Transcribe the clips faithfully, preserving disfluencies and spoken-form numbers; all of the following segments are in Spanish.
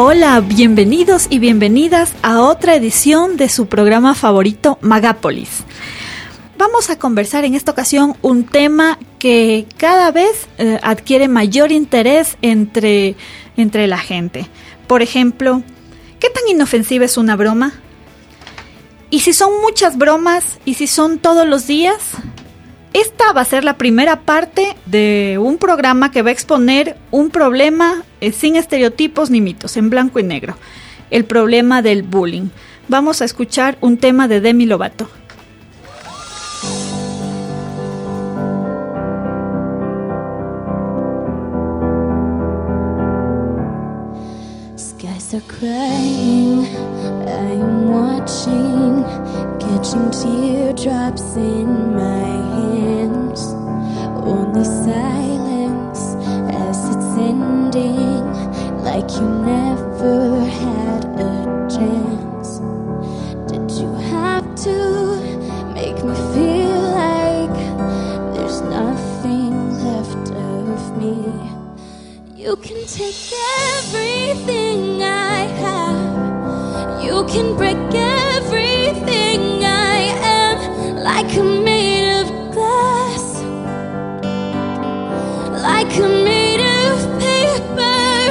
hola, bienvenidos y bienvenidas a otra edición de su programa favorito, Magápolis. Vamos a conversar en esta ocasión un tema que cada vez eh, adquiere mayor interés entre, entre la gente. Por ejemplo, ¿qué tan inofensiva es una broma? ¿Y si son muchas bromas? ¿Y si son todos los días? Esta va a ser la primera parte de un programa que va a exponer un problema eh, sin estereotipos ni mitos, en blanco y negro. El problema del bullying. Vamos a escuchar un tema de Demi Lovato. Skies are crying, I'm watching, catching teardrops in my hands. Only silence as it's ending, like you never had a chance. Did you have to make me feel like there's nothing left of me? You can take everything I have, you can break everything I am, like I'm made of glass, like I'm made of paper,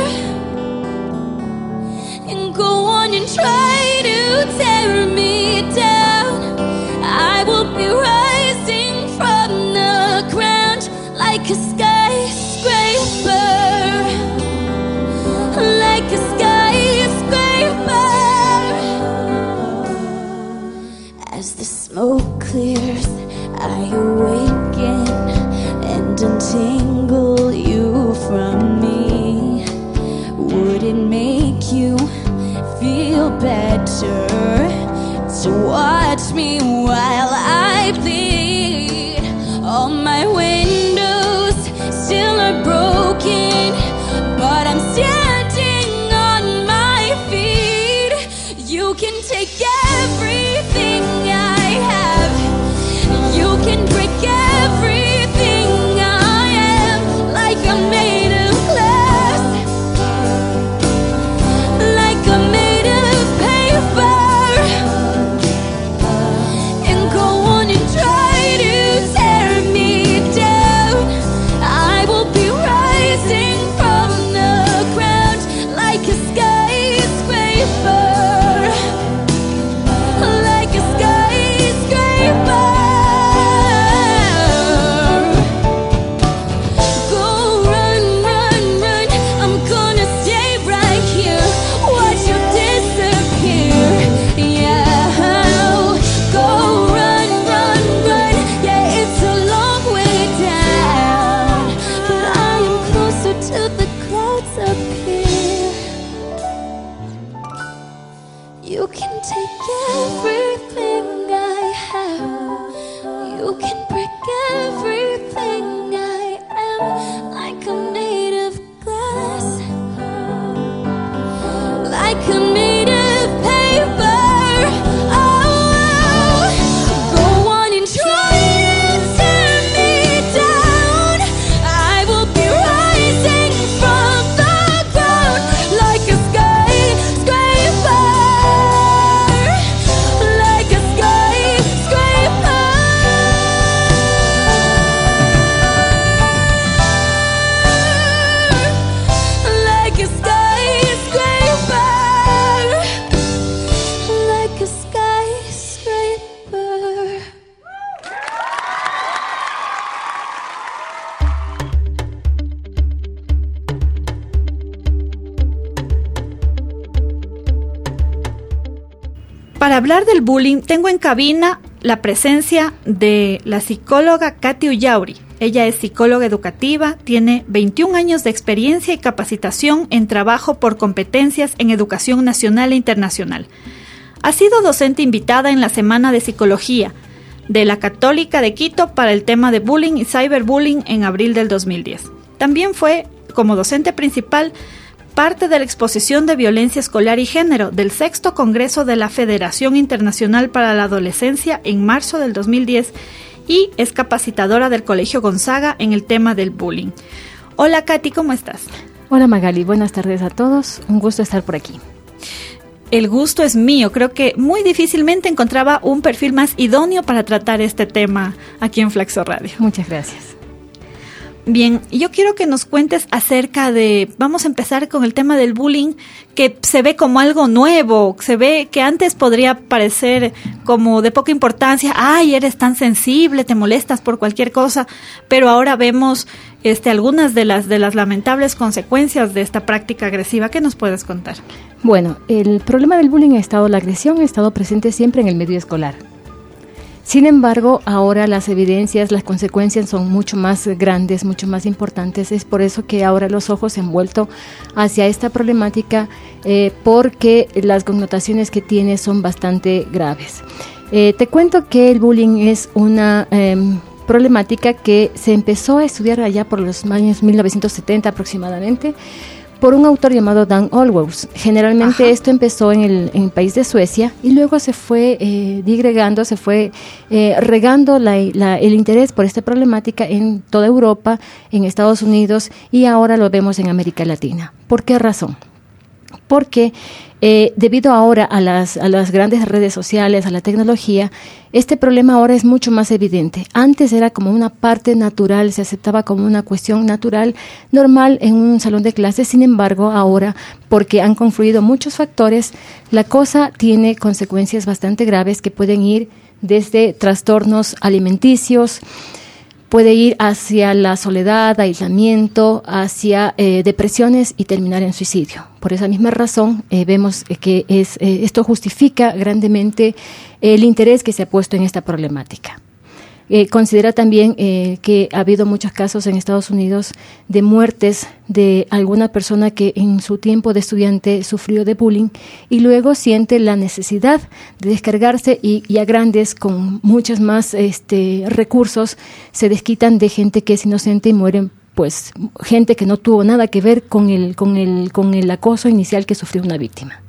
and go on and try to tear me down. I will be rising from the ground like a skyscraper, like a skyscraper. As the smoke clears, I awaken and untangle you from me. Would it make you feel better to watch me while I bleed? All my windows still are broken, but I'm standing on my feet. You can take everything I have, you can break everything I am, like I'm made of glass, like I'm made of paper, and go on and try to tear me down. I will be rising from the ground like a skyscraper, like a skyscraper. Go run, run, run, I'm gonna stay right here, watch you disappear. Yeah, go run, run, run, yeah, it's a long way down, but I am closer to the clouds up here. You can take everything I have, you can break everything I am, like I'm made of glass, like I'm made of paper. Oh, go on and try to tear me down. I will be rising from the ground like a skyscraper, like a skyscraper, like a skyscraper, like a skyscraper. Para hablar del bullying, tengo en cabina la presencia de la psicóloga Katy Ullauri. Ella es psicóloga educativa, tiene veintiún años de experiencia y capacitación en trabajo por competencias en educación nacional e internacional. Ha sido docente invitada en la Semana de Psicología de la Católica de Quito para el tema de bullying y cyberbullying en abril del dos mil diez. También fue, como docente principal, parte de la exposición de violencia escolar y género del sexto Congreso de la Federación Internacional para la Adolescencia en marzo del dos mil diez y es capacitadora del Colegio Gonzaga en el tema del bullying. Hola Katy, ¿cómo estás? Hola Magali, buenas tardes a todos, un gusto estar por aquí. El gusto es mío, creo que muy difícilmente encontraba un perfil más idóneo para tratar este tema aquí en Flaxo Radio. Muchas gracias. Bien, yo quiero que nos cuentes acerca de, vamos a empezar con el tema del bullying, que se ve como algo nuevo, se ve que antes podría parecer como de poca importancia, ay, eres tan sensible, te molestas por cualquier cosa, pero ahora vemos este, algunas de las, de las lamentables consecuencias de esta práctica agresiva. ¿Qué nos puedes contar? Bueno, el problema del bullying ha estado, la agresión ha estado presente siempre en el medio escolar. Sin embargo, ahora las evidencias, las consecuencias son mucho más grandes, mucho más importantes. Es por eso que ahora los ojos se han vuelto hacia esta problemática eh, porque las connotaciones que tiene son bastante graves. Eh, te cuento que el bullying es una eh, problemática que se empezó a estudiar allá por los años mil novecientos setenta aproximadamente, por un autor llamado Dan Olweus. Generalmente Ajá. esto empezó en el, en el país de Suecia y luego se fue eh, digregando, se fue eh, regando la, la, el interés por esta problemática en toda Europa, en Estados Unidos y ahora lo vemos en América Latina. ¿Por qué razón? Porque eh, debido ahora a las, a las grandes redes sociales, a la tecnología, este problema ahora es mucho más evidente. Antes era como una parte natural, se aceptaba como una cuestión natural, normal en un salón de clases. Sin embargo, ahora, porque han confluido muchos factores, la cosa tiene consecuencias bastante graves que pueden ir desde trastornos alimenticios, puede ir hacia la soledad, aislamiento, hacia eh, depresiones y terminar en suicidio. Por esa misma razón, eh, vemos que es, eh, esto justifica grandemente el interés que se ha puesto en esta problemática. Eh, considera también eh, que ha habido muchos casos en Estados Unidos de muertes de alguna persona que en su tiempo de estudiante sufrió de bullying y luego siente la necesidad de descargarse y, y a grandes, con muchos más este, recursos, se desquitan de gente que es inocente y mueren, pues, gente que no tuvo nada que ver con el, con el, con el acoso inicial que sufrió una víctima.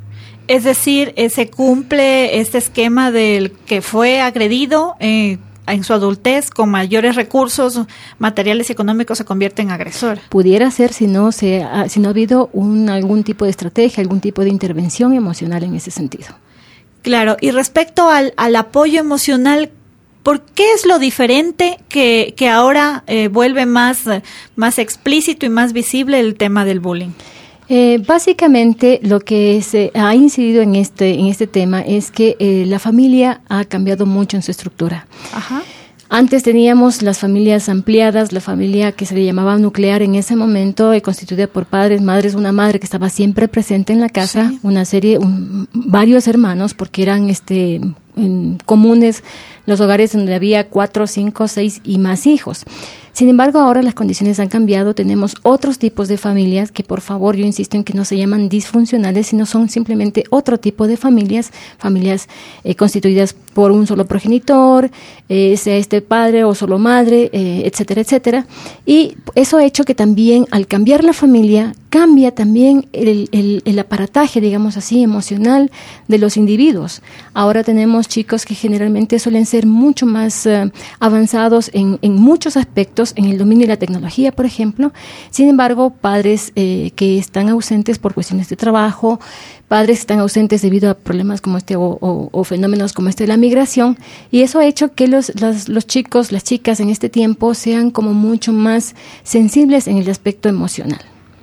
Es decir, eh, se cumple este esquema del que fue agredido eh, en su adultez, con mayores recursos materiales y económicos, se convierte en agresor. Pudiera ser si no, se ha, si no ha habido un, algún tipo de estrategia, algún tipo de intervención emocional en ese sentido. Claro, y respecto al, al apoyo emocional, ¿por qué es lo diferente que, que ahora eh, vuelve más, más explícito y más visible el tema del bullying? Eh, básicamente lo que se ha incidido en este en este tema es que eh, la familia ha cambiado mucho en su estructura. Ajá. Antes teníamos las familias ampliadas, la familia que se le llamaba nuclear en ese momento, eh, constituida por padres, madres, una madre que estaba siempre presente en la casa, sí. una serie, un, varios hermanos, porque eran este en, comunes los hogares donde había cuatro, cinco, seis y más hijos. Sin embargo, ahora las condiciones han cambiado, tenemos otros tipos de familias que, por favor, yo insisto en que no se llaman disfuncionales, sino son simplemente otro tipo de familias, familias eh, constituidas por un solo progenitor, eh, sea este padre o solo madre, eh, etcétera, etcétera. Y eso ha hecho que también, al cambiar la familia, cambia también el, el, el aparataje, digamos así, emocional de los individuos. Ahora tenemos chicos que generalmente suelen ser mucho más uh, avanzados en, en muchos aspectos, en el dominio de la tecnología, por ejemplo. Sin embargo, padres eh, que están ausentes por cuestiones de trabajo, padres que están ausentes debido a problemas como este o, o, o fenómenos como este de la migración, y eso ha hecho que los, los, los chicos, las chicas en este tiempo sean como mucho más sensibles en el aspecto emocional.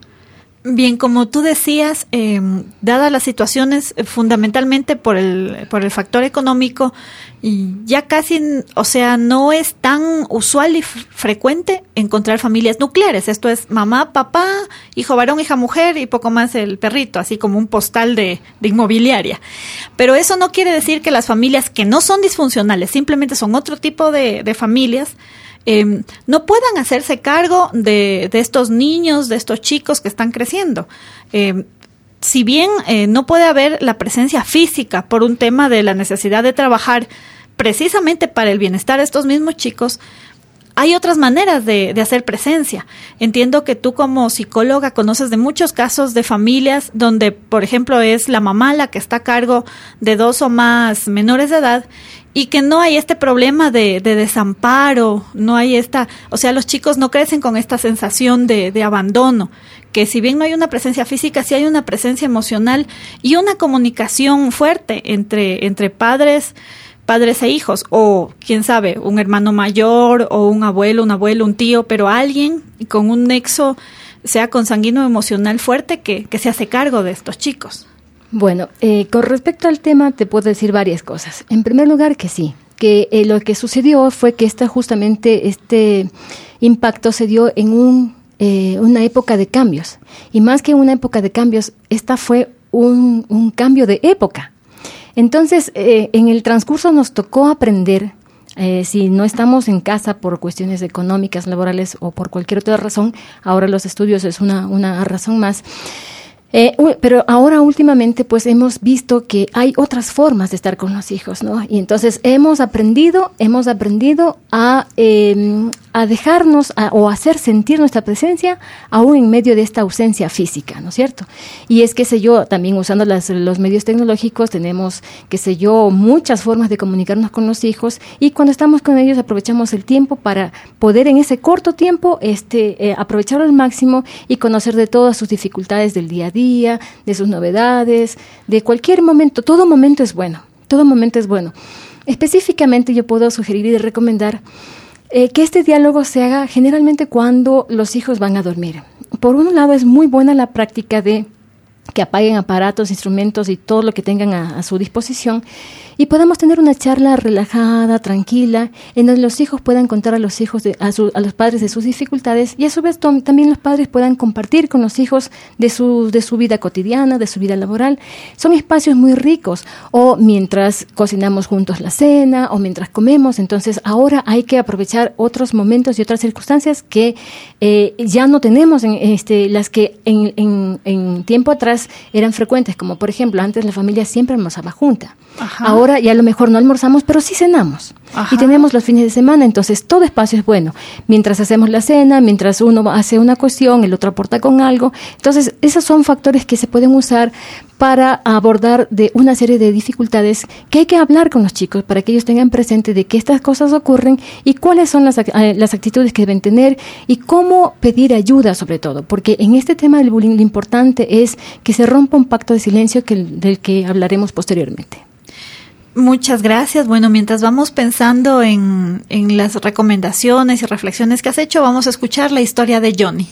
Bien, como tú decías, eh, dadas las situaciones, eh, fundamentalmente por el por el factor económico, y ya casi, o sea, no es tan usual y f- frecuente encontrar familias nucleares. Esto es mamá, papá, hijo varón, hija mujer y poco más el perrito, así como un postal de, de inmobiliaria. Pero eso no quiere decir que las familias que no son disfuncionales, simplemente son otro tipo de, de familias, Eh, no puedan hacerse cargo de, de estos niños, de estos chicos que están creciendo. Eh, si bien eh, no puede haber la presencia física por un tema de la necesidad de trabajar precisamente para el bienestar de estos mismos chicos, hay otras maneras de, de hacer presencia. Entiendo que tú como psicóloga conoces de muchos casos de familias donde, por ejemplo, es la mamá la que está a cargo de dos o más menores de edad y que no hay este problema de, de desamparo, no hay esta, o sea, los chicos no crecen con esta sensación de, de abandono, que si bien no hay una presencia física, sí hay una presencia emocional y una comunicación fuerte entre, entre padres, padres e hijos, o quién sabe, un hermano mayor o un abuelo, un abuelo, un tío, pero alguien con un nexo, sea consanguíneo emocional fuerte, que, que se hace cargo de estos chicos. Bueno, eh, con respecto al tema te puedo decir varias cosas. En primer lugar, que sí, que eh, lo que sucedió fue que esta, justamente este impacto se dio en un, eh, una época de cambios. Y más que una época de cambios, esta fue un, un cambio de época. Entonces, eh, en el transcurso nos tocó aprender, eh, si no estamos en casa por cuestiones económicas, laborales o por cualquier otra razón, ahora los estudios es una, una razón más. Eh, pero ahora últimamente pues hemos visto que hay otras formas de estar con los hijos, ¿no? Y entonces hemos aprendido, hemos aprendido a, eh, a dejarnos a, o hacer sentir nuestra presencia aún en medio de esta ausencia física, ¿no es cierto? Y es, qué sé yo, también usando las, los medios tecnológicos tenemos, qué sé yo, muchas formas de comunicarnos con los hijos, y cuando estamos con ellos aprovechamos el tiempo para poder en ese corto tiempo este, eh, aprovecharlo al máximo y conocer de todas sus dificultades del día a día, de sus novedades, de cualquier momento. Todo momento es bueno, todo momento es bueno. Específicamente yo puedo sugerir y recomendar eh, que este diálogo se haga generalmente cuando los hijos van a dormir. Por un lado es muy buena la práctica de que apaguen aparatos, instrumentos y todo lo que tengan a, a su disposición, y podamos tener una charla relajada, tranquila, en donde los hijos puedan contar a los hijos de, a, su, a los padres de sus dificultades, y a su vez tom, también los padres puedan compartir con los hijos de su, de su vida cotidiana, de su vida laboral. Son espacios muy ricos, o mientras cocinamos juntos la cena, o mientras comemos. Entonces ahora hay que aprovechar otros momentos y otras circunstancias que eh, ya no tenemos, en, este, las que en, en, en tiempo atrás eran frecuentes, como por ejemplo antes la familia siempre almorzaba junta. Ajá. Ahora ya a lo mejor no almorzamos, pero sí cenamos. Ajá. Y tenemos los fines de semana, entonces todo espacio es bueno. Mientras hacemos la cena, mientras uno hace una cuestión, el otro aporta con algo. Entonces esos son factores que se pueden usar para abordar de una serie de dificultades que hay que hablar con los chicos para que ellos tengan presente de que estas cosas ocurren y cuáles son las, eh, las actitudes que deben tener y cómo pedir ayuda sobre todo. Porque en este tema del bullying lo importante es que se rompa un pacto de silencio que, del que hablaremos posteriormente. Muchas gracias. Bueno, mientras vamos pensando en, en las recomendaciones y reflexiones que has hecho, vamos a escuchar la historia de Johnny.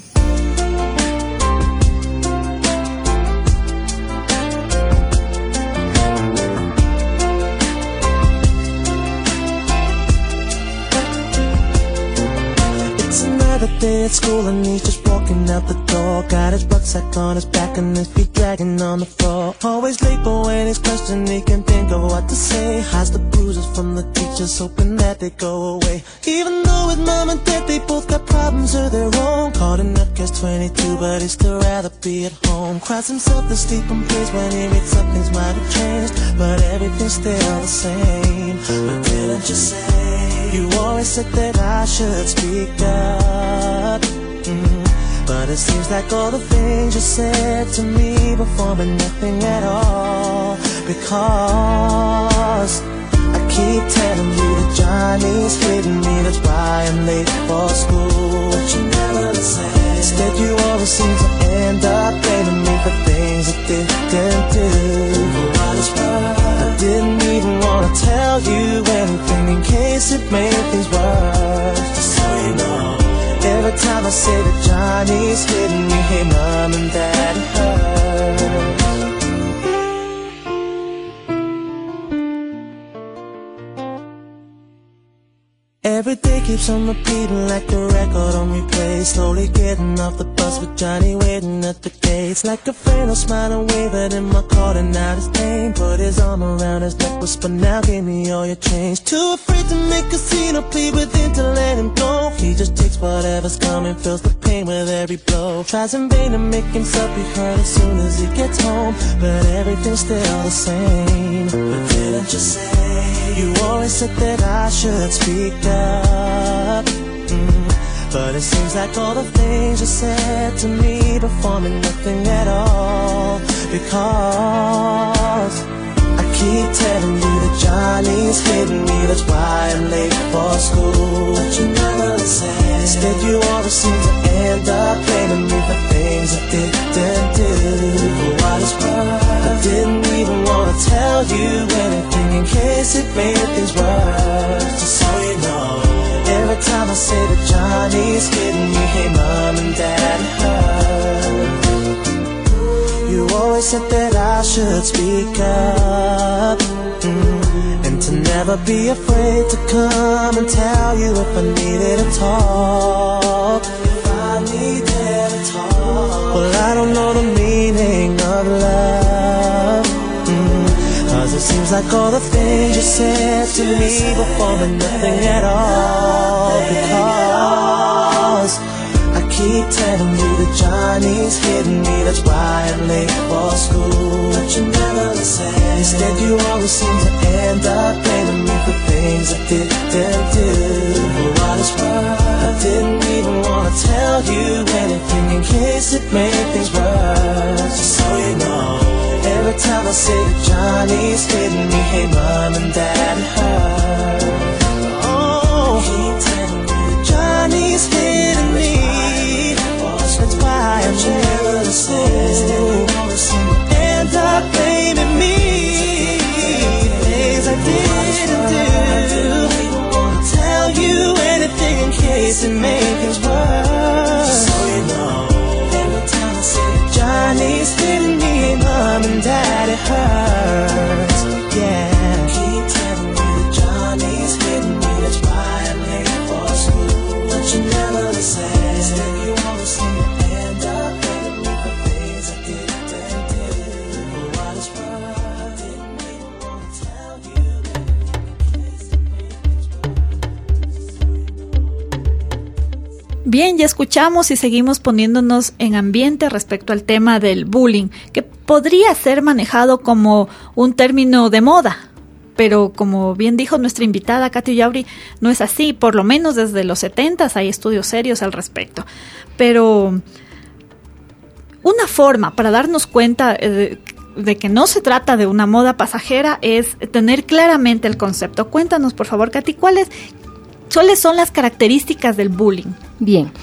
Day at school and he's just walking out the door. Got his rucksack on his back and his feet dragging on the floor. Always late, but when he's questioned he can think of what to say. Hides the bruises from the teachers, hoping that they go away. Even though his mom and dad, they both got problems of their own. Caught in that catch twenty-two, but he'd still rather be at home. Cries himself to sleep and prays when he wakes up, things might have changed, but everything's still the same. But didn't you say you always said that I should speak up? Mm. But it seems like all the things you said to me before meant nothing at all. Because I keep telling you that Johnny's hitting me, that's why I'm late for school. But you never listen. Instead you always seem to end up blaming me for things I didn't do. For what it's worth, I didn't even want to tell you anything in case it made things worse. Just so you know, every time I say that Johnny's hitting me, hey mom and dad, it hurts. Every day keeps on repeating like a record on replay. Slowly getting off the bus with Johnny waiting at the gates. Like a friend who'll smile and wave at him, I called and out his name. Put his arm around his neck, whisper now give me all your change. Too afraid to make a scene or plead with him to let him go. He just takes whatever's coming, feels the pain with every blow. Tries in vain to make himself be heard as soon as he gets home, but everything's still the same. But didn't you say you always said that I should speak up? Mm. But it seems like all the things you said to me before meant nothing at all. Because I keep telling you that Johnny's hitting me, that's why I'm late for school. But you never listen. Instead you always seem to end up blaming me for things I didn't do. For what it's worth, I didn't even wanna tell you anything in case it made things worse. Just so you know, every time I say that Johnny's hitting me, hey mom and dad, it hurt. You always said that I should speak up, mm, and to never be afraid to come and tell you if I needed to talk. If I needed to talk. Well, I don't know the meaning of love, mm, cause it seems like all the things you said to me before meant nothing at all. Because I keep telling you that Johnny's hitting me, that's why I'm late for school. But you never listen. Instead you always seem to end up blaming me for things I didn't do. For what it's worth, I didn't even wanna tell you anything in case it made things worse. Just so you know, every time I say that Johnny's hitting me, hey mom and dad, it hurt. Oh, keep telling me that Johnny's hitting me, that's why I'm jealous. End up blaming me things I didn't do. Tell you anything in case it made things worse. Just so you know, every time I say that Johnny's hitting me, mom and dad, it hurts. Yeah, keep telling me that Johnny's hitting me, that's why I'm late for school. But you never listen. Instead you always seem to end up blaming me for things I didn't do. For what it's worth, I didn't even want to tell you in case it made things worse. Bien, ya escuchamos y seguimos poniéndonos en ambiente respecto al tema del bullying, que podría ser manejado como un término de moda, pero como bien dijo nuestra invitada Katy Yauri, no es así. Por lo menos desde los setentas hay estudios serios al respecto. Pero una forma para darnos cuenta de, de que no se trata de una moda pasajera es tener claramente el concepto. Cuéntanos, por favor, Katy, ¿cuáles, ¿cuáles son las características del bullying? Bien,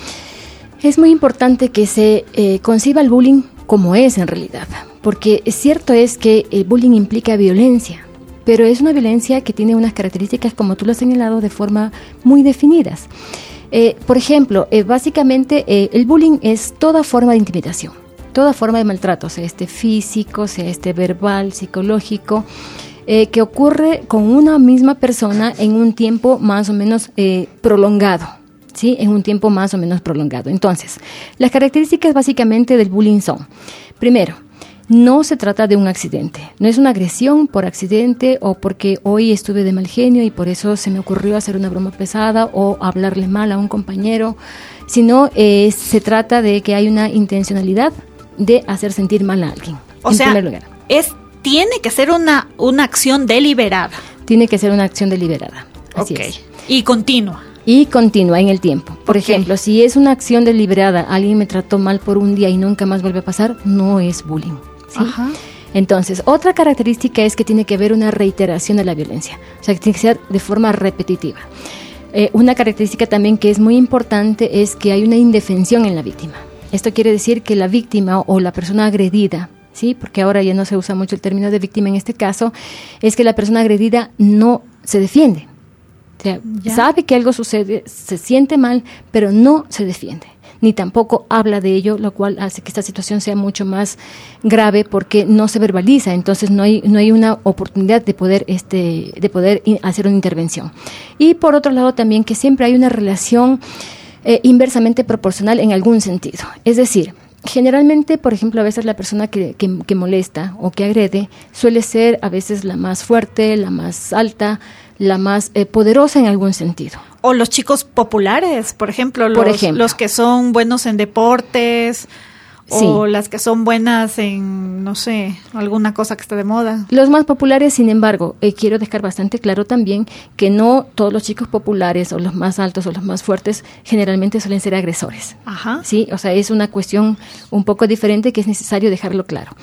es muy importante que se eh, conciba el bullying como es en realidad, porque es cierto es que el bullying implica violencia, pero es una violencia que tiene unas características, como tú lo has señalado, de forma muy definidas. Eh, por ejemplo, eh, básicamente eh, el bullying es toda forma de intimidación, toda forma de maltrato, sea este físico, sea este verbal, psicológico, eh, que ocurre con una misma persona en un tiempo más o menos eh, prolongado, ¿sí? En un tiempo más o menos prolongado. Entonces, las características básicamente del bullying son, primero, no se trata de un accidente, no es una agresión por accidente o porque hoy estuve de mal genio y por eso se me ocurrió hacer una broma pesada o hablarle mal a un compañero, sino eh, se trata de que hay una intencionalidad de hacer sentir mal a alguien. O en sea, primer lugar. es tiene que ser una, una acción deliberada. Tiene que ser una acción deliberada, así Ok. es. Y continua. Y continúa en el tiempo. Por Ok. ejemplo, si es una acción deliberada, alguien me trató mal por un día y nunca más vuelve a pasar, no es bullying, ¿sí? Ajá. Entonces, otra característica es que tiene que haber una reiteración de la violencia, o sea, que tiene que ser de forma repetitiva. Eh, una característica también que es muy importante es que hay una indefensión en la víctima. Esto quiere decir que la víctima o la persona agredida, ¿sí? Porque ahora ya no se usa mucho el término de víctima en este caso, es que la persona agredida no se defiende. O sea, Ya. sabe que algo sucede, se siente mal, pero no se defiende, ni tampoco habla de ello, lo cual hace que esta situación sea mucho más grave porque no se verbaliza, entonces no hay no hay una oportunidad de poder este de poder in- hacer una intervención. Y por otro lado también que siempre hay una relación eh, inversamente proporcional en algún sentido, es decir, generalmente, por ejemplo, a veces la persona que, que, que molesta o que agrede suele ser a veces la más fuerte, la más alta, la más eh, poderosa en algún sentido. O los chicos populares, por ejemplo, los, Por ejemplo. los que son buenos en deportes, Sí. o las que son buenas en, no sé, alguna cosa que esté de moda. Los más populares, sin embargo, eh, quiero dejar bastante claro también que no todos los chicos populares o los más altos o los más fuertes generalmente suelen ser agresores. Ajá. Sí, o sea, es una cuestión un poco diferente que es necesario dejarlo claro.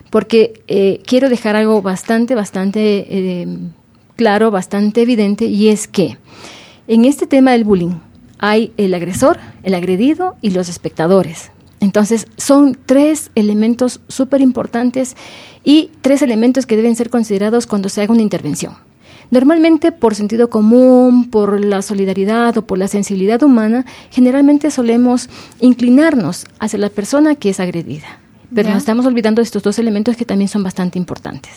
porque eh, quiero dejar algo bastante, bastante eh, claro, bastante evidente, y es que en este tema del bullying hay el agresor, el agredido y los espectadores. Entonces, son tres elementos súper importantes y tres elementos que deben ser considerados cuando se haga una intervención. Normalmente, por sentido común, por la solidaridad o por la sensibilidad humana, generalmente solemos inclinarnos hacia la persona que es agredida. Pero ¿Ya? nos estamos olvidando de estos dos elementos que también son bastante importantes.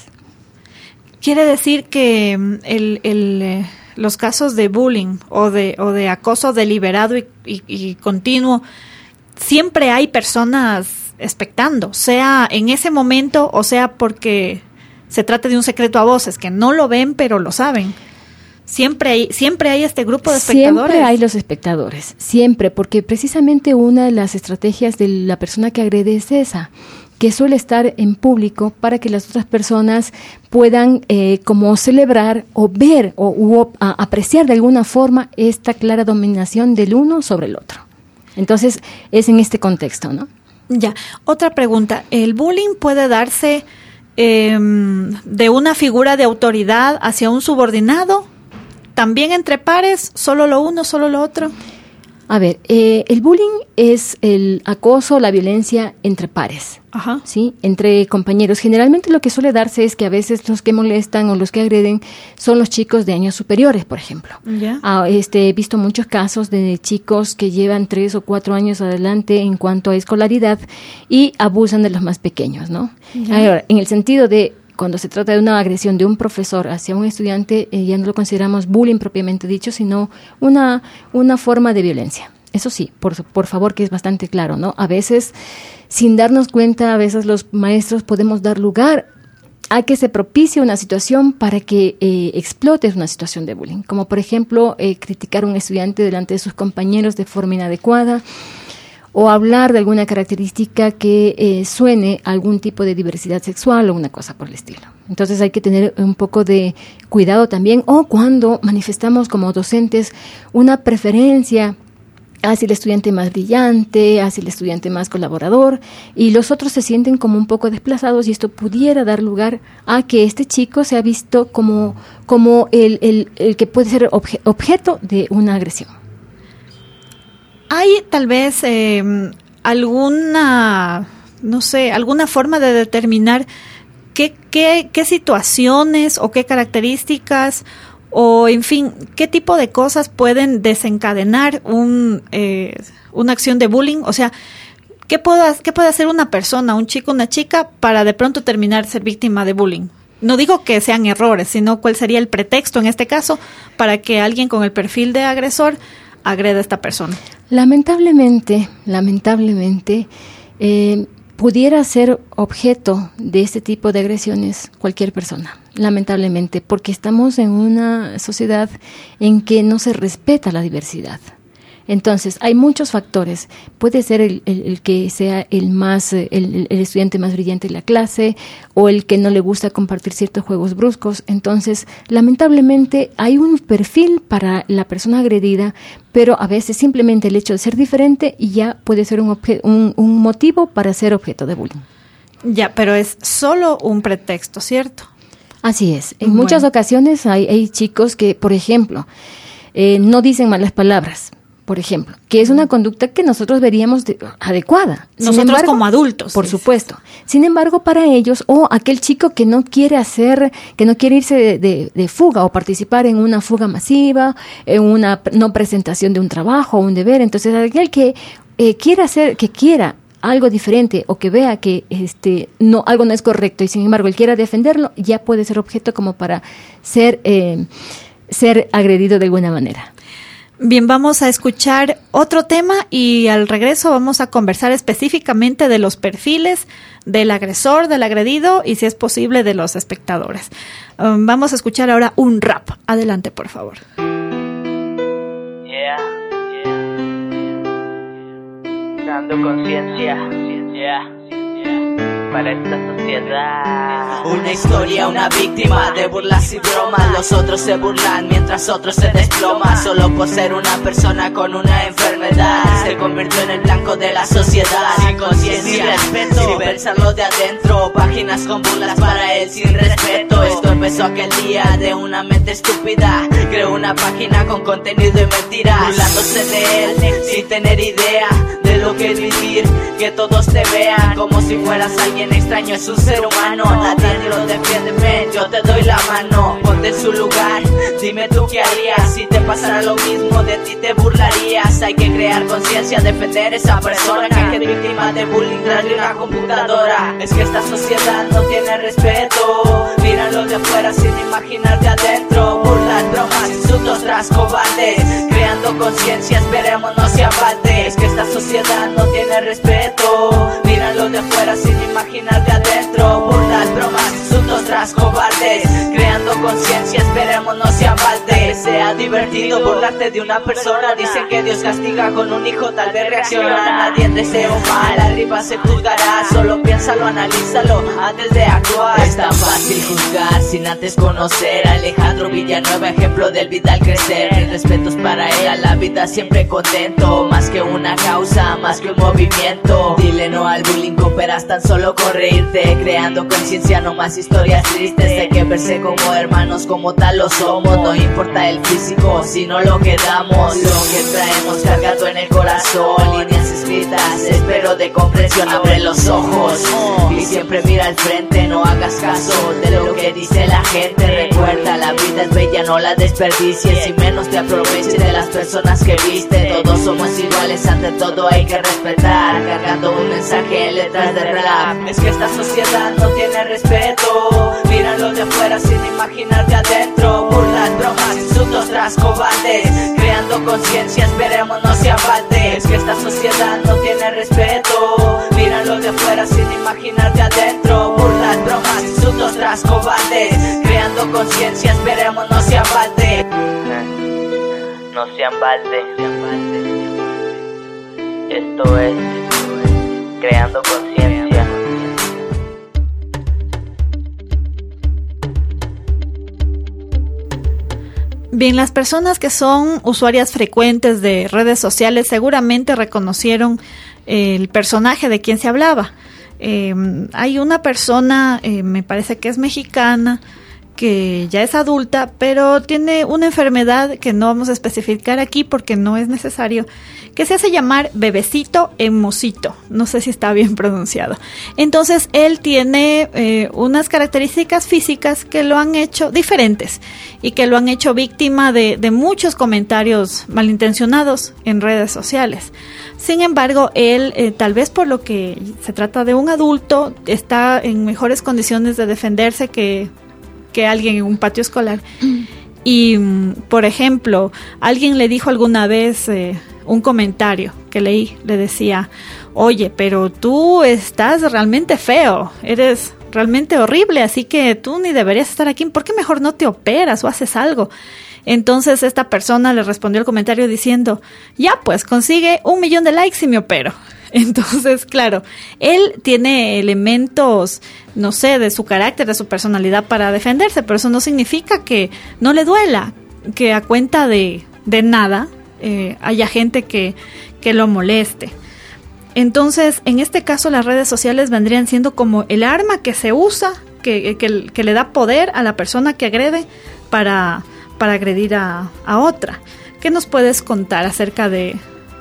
Quiere decir que mm, el, el, eh, los casos de bullying o de, o de acoso deliberado y, y, y continuo, siempre hay personas expectando, sea en ese momento o sea porque se trate de un secreto a voces, que no lo ven pero lo saben. Siempre hay, siempre hay este grupo de espectadores. Siempre hay los espectadores, siempre, porque precisamente una de las estrategias de la persona que agrede es esa, que suele estar en público para que las otras personas puedan eh, como celebrar o ver o u, a, apreciar de alguna forma esta clara dominación del uno sobre el otro. Entonces, es en este contexto, ¿no? Ya, otra pregunta. ¿El bullying puede darse eh, de una figura de autoridad hacia un subordinado? ¿También entre pares? ¿Solo lo uno, solo lo otro? A ver, eh, el bullying es el acoso, la violencia entre pares, Ajá. ¿sí? Entre compañeros. Generalmente lo que suele darse es que a veces los que molestan o los que agreden son los chicos de años superiores, por ejemplo. Ya. Ah, este, he visto muchos casos de chicos que llevan tres o cuatro años adelante en cuanto a escolaridad y abusan de los más pequeños, ¿no? Ya. Ahora, en el sentido de cuando se trata de una agresión de un profesor hacia un estudiante, eh, ya no lo consideramos bullying propiamente dicho, sino una, una forma de violencia. Eso sí, por, por favor, que es bastante claro, ¿no? A veces, sin darnos cuenta, a veces los maestros podemos dar lugar a que se propicie una situación para que eh, explote una situación de bullying. Como, por ejemplo, eh, criticar a un estudiante delante de sus compañeros de forma inadecuada, o hablar de alguna característica que eh, suene a algún tipo de diversidad sexual o una cosa por el estilo. Entonces hay que tener un poco de cuidado también, o cuando manifestamos como docentes una preferencia hacia el estudiante más brillante, hacia el estudiante más colaborador, y los otros se sienten como un poco desplazados, y esto pudiera dar lugar a que este chico sea visto como, como el, el, el que puede ser obje, objeto de una agresión. ¿Hay tal vez eh, alguna, no sé, alguna forma de determinar qué, qué, qué situaciones o qué características o, en fin, qué tipo de cosas pueden desencadenar un, eh, una acción de bullying? O sea, ¿qué puede, qué puede hacer una persona, un chico, una chica, para de pronto terminar ser víctima de bullying? No digo que sean errores, sino cuál sería el pretexto en este caso para que alguien con el perfil de agresor agreda a esta persona. Lamentablemente, lamentablemente, eh, pudiera ser objeto de este tipo de agresiones cualquier persona, lamentablemente, porque estamos en una sociedad en que no se respeta la diversidad. Entonces, hay muchos factores. Puede ser el, el, el que sea el más, el, el estudiante más brillante de la clase, o el que no le gusta compartir ciertos juegos bruscos. Entonces, lamentablemente, hay un perfil para la persona agredida, pero a veces simplemente el hecho de ser diferente ya puede ser un, obje- un, un motivo para ser objeto de bullying. Ya, pero es solo un pretexto, ¿cierto? Así es. En Bueno. muchas ocasiones hay, hay chicos que, por ejemplo, eh, no dicen malas palabras, por ejemplo, que es una conducta que nosotros veríamos de, adecuada. Sin Nosotros embargo, como adultos. por sí. supuesto. Sin embargo, para ellos, o aquel chico que no quiere hacer, que no quiere irse de, de, de fuga o participar en una fuga masiva, en una no presentación de un trabajo o un deber, entonces aquel que eh, quiera hacer, que quiera algo diferente o que vea que este no algo no es correcto y sin embargo él quiera defenderlo, ya puede ser objeto como para ser eh, ser agredido de alguna manera. Bien, vamos a escuchar otro tema y al regreso vamos a conversar específicamente de los perfiles del agresor, del agredido y, si es posible, de los espectadores. Um, vamos a escuchar ahora un rap. Adelante, por favor. Yeah, yeah, yeah. Dando conciencia, yeah, yeah. para esta sociedad. Una historia, una víctima de burlas y bromas. Los otros se burlan mientras otros se desploman. Solo por ser una persona con una enfermedad, se convirtió en el blanco de la sociedad. Sin conciencia, sin respeto, sin pensarlo de adentro. Páginas con burlas para él sin respeto. Esto empezó aquel día de una mente estúpida. Creó una página con contenido y mentiras, burlándose de él sin tener idea de lo que es vivir. Que todos te vean como si fueras alguien extraño. Es un ser humano, nadie lo defiende, men, yo te doy la mano. Ponte en su lugar, dime tú qué harías. Si te pasara lo mismo, de ti te burlarías. Hay que crear conciencia, defender esa persona que es víctima de bullying tras de una computadora. Es que esta sociedad no tiene respeto. Míralo de afuera sin imaginar de adentro. Burlas, bromas, insultos tras cobardes. Creando conciencia, esperemos no sea balde. Es que esta sociedad no tiene respeto. Míralo de afuera sin imaginar de adentro. Burlas, bromas, insultos tras cobardes. Creando conciencia, esperemos no sea balde. Que sea divertido burlarte de una persona. Dicen que Dios castiga con un hijo, tal vez reacciona. Nadie desea mal, arriba se juzgará. Solo piénsalo, analízalo antes de actuar. Es tan fácil juzgar sin antes conocer a Alejandro Villanueva, ejemplo del vital crecer. Mis respetos para él, a la vida siempre contento. Más que una causa, más que un movimiento. Dile no al bullying, cooperas tan solo con reírte. Creando conciencia, no más historias tristes. Hay que verse como hermanos, como tal lo somos. No importa el físico, sino lo que damos. Lo que traemos cargado en el corazón. Líneas escritas, espero de comprensión. Abre los ojos y siempre mira al frente. No hagas caso de lo que dice la gente. Recuerda, la vida es bella, no la desperdicies. Y menos te aproveches de las personas que viste. Todos somos iguales, ante todo hay que respetar. Cargando un mensaje en letras de rap. Es que esta sociedad no tiene respeto. Míralo de afuera sin imaginar de adentro. Burlas, bromas, insultos tras cobardes. Creando conciencia, esperemos no sea balde. Es que esta sociedad no tiene respeto. Míralo de afuera sin imaginar de adentro. Burlas, bromas, insultos tras cobardes. Creando conciencia, esperemos no sea balde. No sean balde. Esto es creando conciencia. Bien, las personas que son usuarias frecuentes de redes sociales seguramente reconocieron el personaje de quien se hablaba. Eh, hay una persona, eh, me parece que es mexicana, que ya es adulta, pero tiene una enfermedad que no vamos a especificar aquí porque no es necesario, que se hace llamar Bebecito Hermosito. No sé si está bien pronunciado. Entonces, él tiene eh, unas características físicas que lo han hecho diferentes y que lo han hecho víctima de, de muchos comentarios malintencionados en redes sociales. Sin embargo, él, eh, tal vez por lo que se trata de un adulto, está en mejores condiciones de defenderse que que alguien en un patio escolar. Mm. Y, por ejemplo, alguien le dijo alguna vez eh, un comentario que leí, le decía, oye, pero tú estás realmente feo, eres realmente horrible, así que tú ni deberías estar aquí, ¿por qué mejor no te operas o haces algo? Entonces esta persona le respondió el comentario diciendo, ya pues, consigue un millón de likes y me opero. Entonces, claro, él tiene elementos, no sé, de su carácter, de su personalidad para defenderse, pero eso no significa que no le duela, que a cuenta de, de nada eh, haya gente que, que lo moleste. Entonces, en este caso, las redes sociales vendrían siendo como el arma que se usa, que, que, que le da poder a la persona que agrede para, para agredir a, a otra. ¿Qué nos puedes contar acerca de...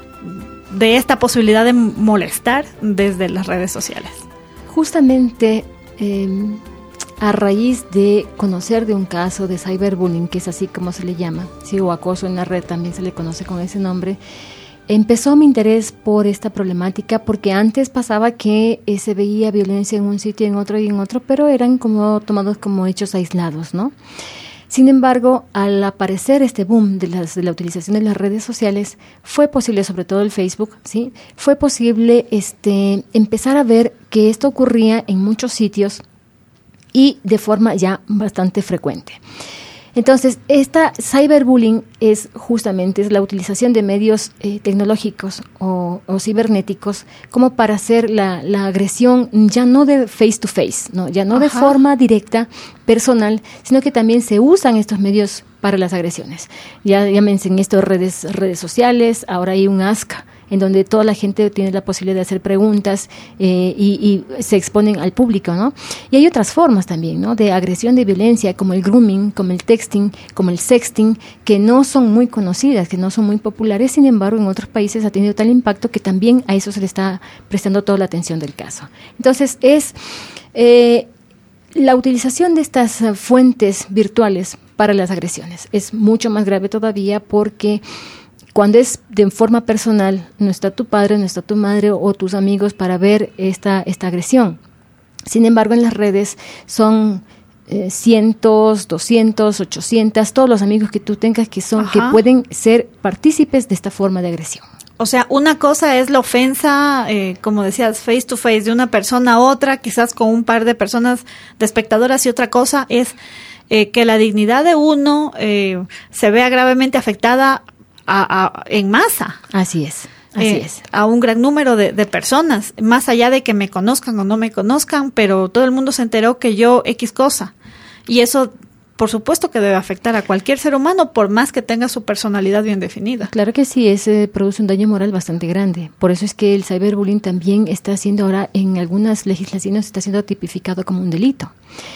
de esta posibilidad de molestar desde las redes sociales? Justamente eh, a raíz de conocer de un caso de cyberbullying, que es así como se le llama, sí, o acoso en la red también se le conoce con ese nombre, empezó mi interés por esta problemática porque antes pasaba que eh, se veía violencia en un sitio, en otro y en otro, pero eran como tomados como hechos aislados, ¿no? Sin embargo, al aparecer este boom de, las, de la utilización de las redes sociales, fue posible, sobre todo el Facebook, ¿sí? Fue posible este, empezar a ver que esto ocurría en muchos sitios y de forma ya bastante frecuente. Entonces, esta cyberbullying es justamente es la utilización de medios eh, tecnológicos o, o cibernéticos como para hacer la, la agresión ya no de face to face, no, ya no Ajá. de forma directa, personal, sino que también se usan estos medios para las agresiones. Ya llámense en estas redes, redes sociales, ahora hay un Ask, en donde toda la gente tiene la posibilidad de hacer preguntas eh, y, y se exponen al público, ¿no? Y hay otras formas también, ¿no? De agresión, de violencia, como el grooming, como el texting, como el sexting, que no son muy conocidas, que no son muy populares, sin embargo, en otros países ha tenido tal impacto que también a eso se le está prestando toda la atención del caso. Entonces, es eh, la utilización de estas uh, fuentes virtuales para las agresiones. Es mucho más grave todavía porque cuando es de forma personal, no está tu padre, no está tu madre o tus amigos para ver esta, esta agresión. Sin embargo, en las redes son eh, cientos, doscientos, ochocientos, todos los amigos que tú tengas que son, Ajá. que pueden ser partícipes de esta forma de agresión. O sea, una cosa es la ofensa, eh, como decías, face to face, de una persona a otra, quizás con un par de personas de espectadoras, y otra cosa es eh, que la dignidad de uno eh, se vea gravemente afectada A, a, en masa. Así es, así eh, es. A un gran número de, de personas, más allá de que me conozcan o no me conozcan, pero todo el mundo se enteró que yo X cosa. Y eso, por supuesto que debe afectar a cualquier ser humano, por más que tenga su personalidad bien definida. Claro que sí, ese produce un daño moral bastante grande. Por eso es que el cyberbullying también está siendo ahora, en algunas legislaciones, está siendo tipificado como un delito.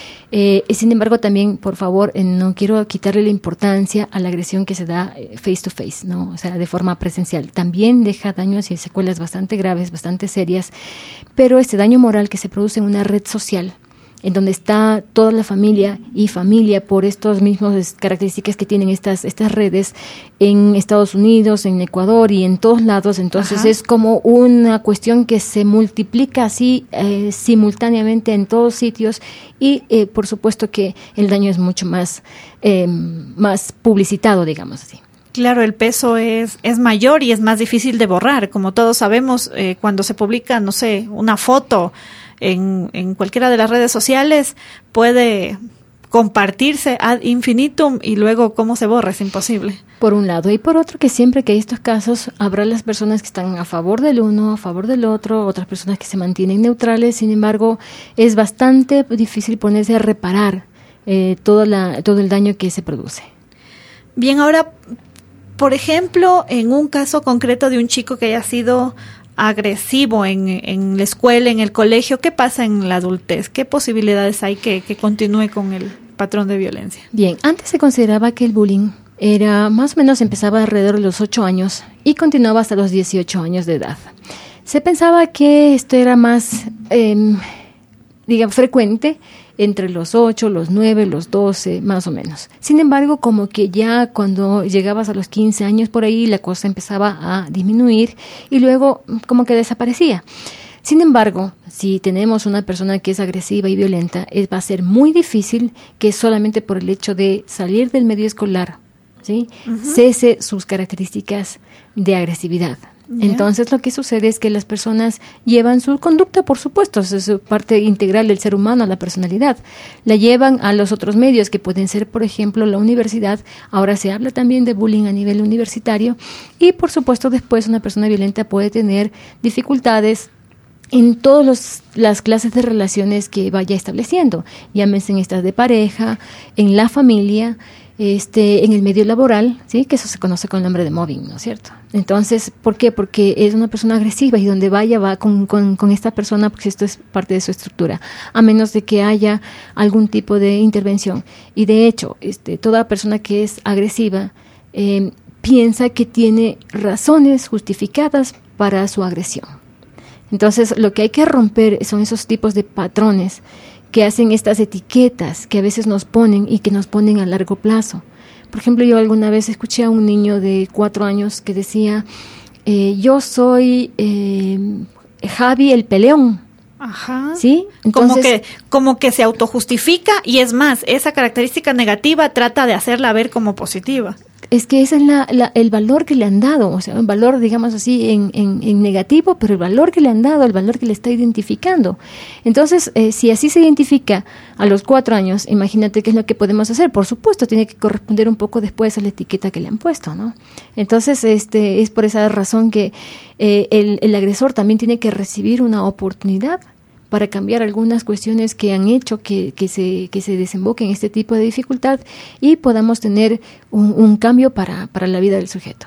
Eh, sin embargo, también, por favor, eh, no quiero quitarle la importancia a la agresión que se da eh, face to face, ¿no? O sea, de forma presencial. También deja daños y secuelas bastante graves, bastante serias, pero este daño moral que se produce en una red social, en donde está toda la familia y familia por estas mismas características que tienen estas estas redes en Estados Unidos, en Ecuador y en todos lados. Entonces Ajá. es como una cuestión que se multiplica así eh, simultáneamente en todos sitios y eh, por supuesto que el daño es mucho más, eh, más publicitado, digamos así. Claro, el peso es es mayor y es más difícil de borrar. Como todos sabemos, eh, cuando se publica, no sé, una foto en, en cualquiera de las redes sociales, puede compartirse ad infinitum y luego cómo se borra, es imposible. Por un lado. Y por otro, que siempre que hay estos casos, habrá las personas que están a favor del uno, a favor del otro, otras personas que se mantienen neutrales. Sin embargo, es bastante difícil ponerse a reparar eh, todo, la, todo el daño que se produce. Bien, ahora, por ejemplo, en un caso concreto de un chico que haya sido agresivo en, en la escuela, en el colegio, ¿qué pasa en la adultez? ¿Qué posibilidades hay que, que continúe con el patrón de violencia? Bien, antes se consideraba que el bullying era más o menos empezaba alrededor de los ocho años y continuaba hasta los dieciocho años de edad. Se pensaba que esto era más, eh, digamos, frecuente entre los ocho, los nueve, los doce, más o menos. Sin embargo, como que ya cuando llegabas a los quince años por ahí, la cosa empezaba a disminuir y luego como que desaparecía. Sin embargo, si tenemos una persona que es agresiva y violenta, es, va a ser muy difícil que solamente por el hecho de salir del medio escolar, ¿sí? Uh-huh. cese sus características de agresividad. Yeah. Entonces lo que sucede es que las personas llevan su conducta, por supuesto, es parte integral del ser humano, la personalidad, la llevan a los otros medios que pueden ser, por ejemplo, la universidad. Ahora se habla también de bullying a nivel universitario y, por supuesto, después una persona violenta puede tener dificultades en todas las clases de relaciones que vaya estableciendo, llámense en estas de pareja, en la familia, este, en el medio laboral, sí, que eso se conoce con el nombre de mobbing, ¿no es cierto? Entonces, ¿por qué? Porque es una persona agresiva y donde vaya va con, con, con esta persona, porque esto es parte de su estructura, a menos de que haya algún tipo de intervención. Y de hecho, este, toda persona que es agresiva eh, piensa que tiene razones justificadas para su agresión. Entonces, lo que hay que romper son esos tipos de patrones que hacen estas etiquetas que a veces nos ponen y que nos ponen a largo plazo. Por ejemplo, yo alguna vez escuché a un niño de cuatro años que decía, eh, yo soy eh, Javi el peleón. Ajá. ¿Sí? Entonces, como que como que se autojustifica y es más, esa característica negativa trata de hacerla ver como positiva. es que ese es la, la, el valor que le han dado, o sea, un valor, digamos así, en, en, en negativo, pero el valor que le han dado, el valor que le está identificando. Entonces, eh, si así se identifica a los cuatro años, imagínate qué es lo que podemos hacer. Por supuesto, tiene que corresponder un poco después a la etiqueta que le han puesto, ¿no? Entonces, este, es por esa razón que eh, el, el agresor también tiene que recibir una oportunidad para cambiar algunas cuestiones que han hecho que, que, se, que se desemboquen en este tipo de dificultad y podamos tener un, un cambio para, para la vida del sujeto.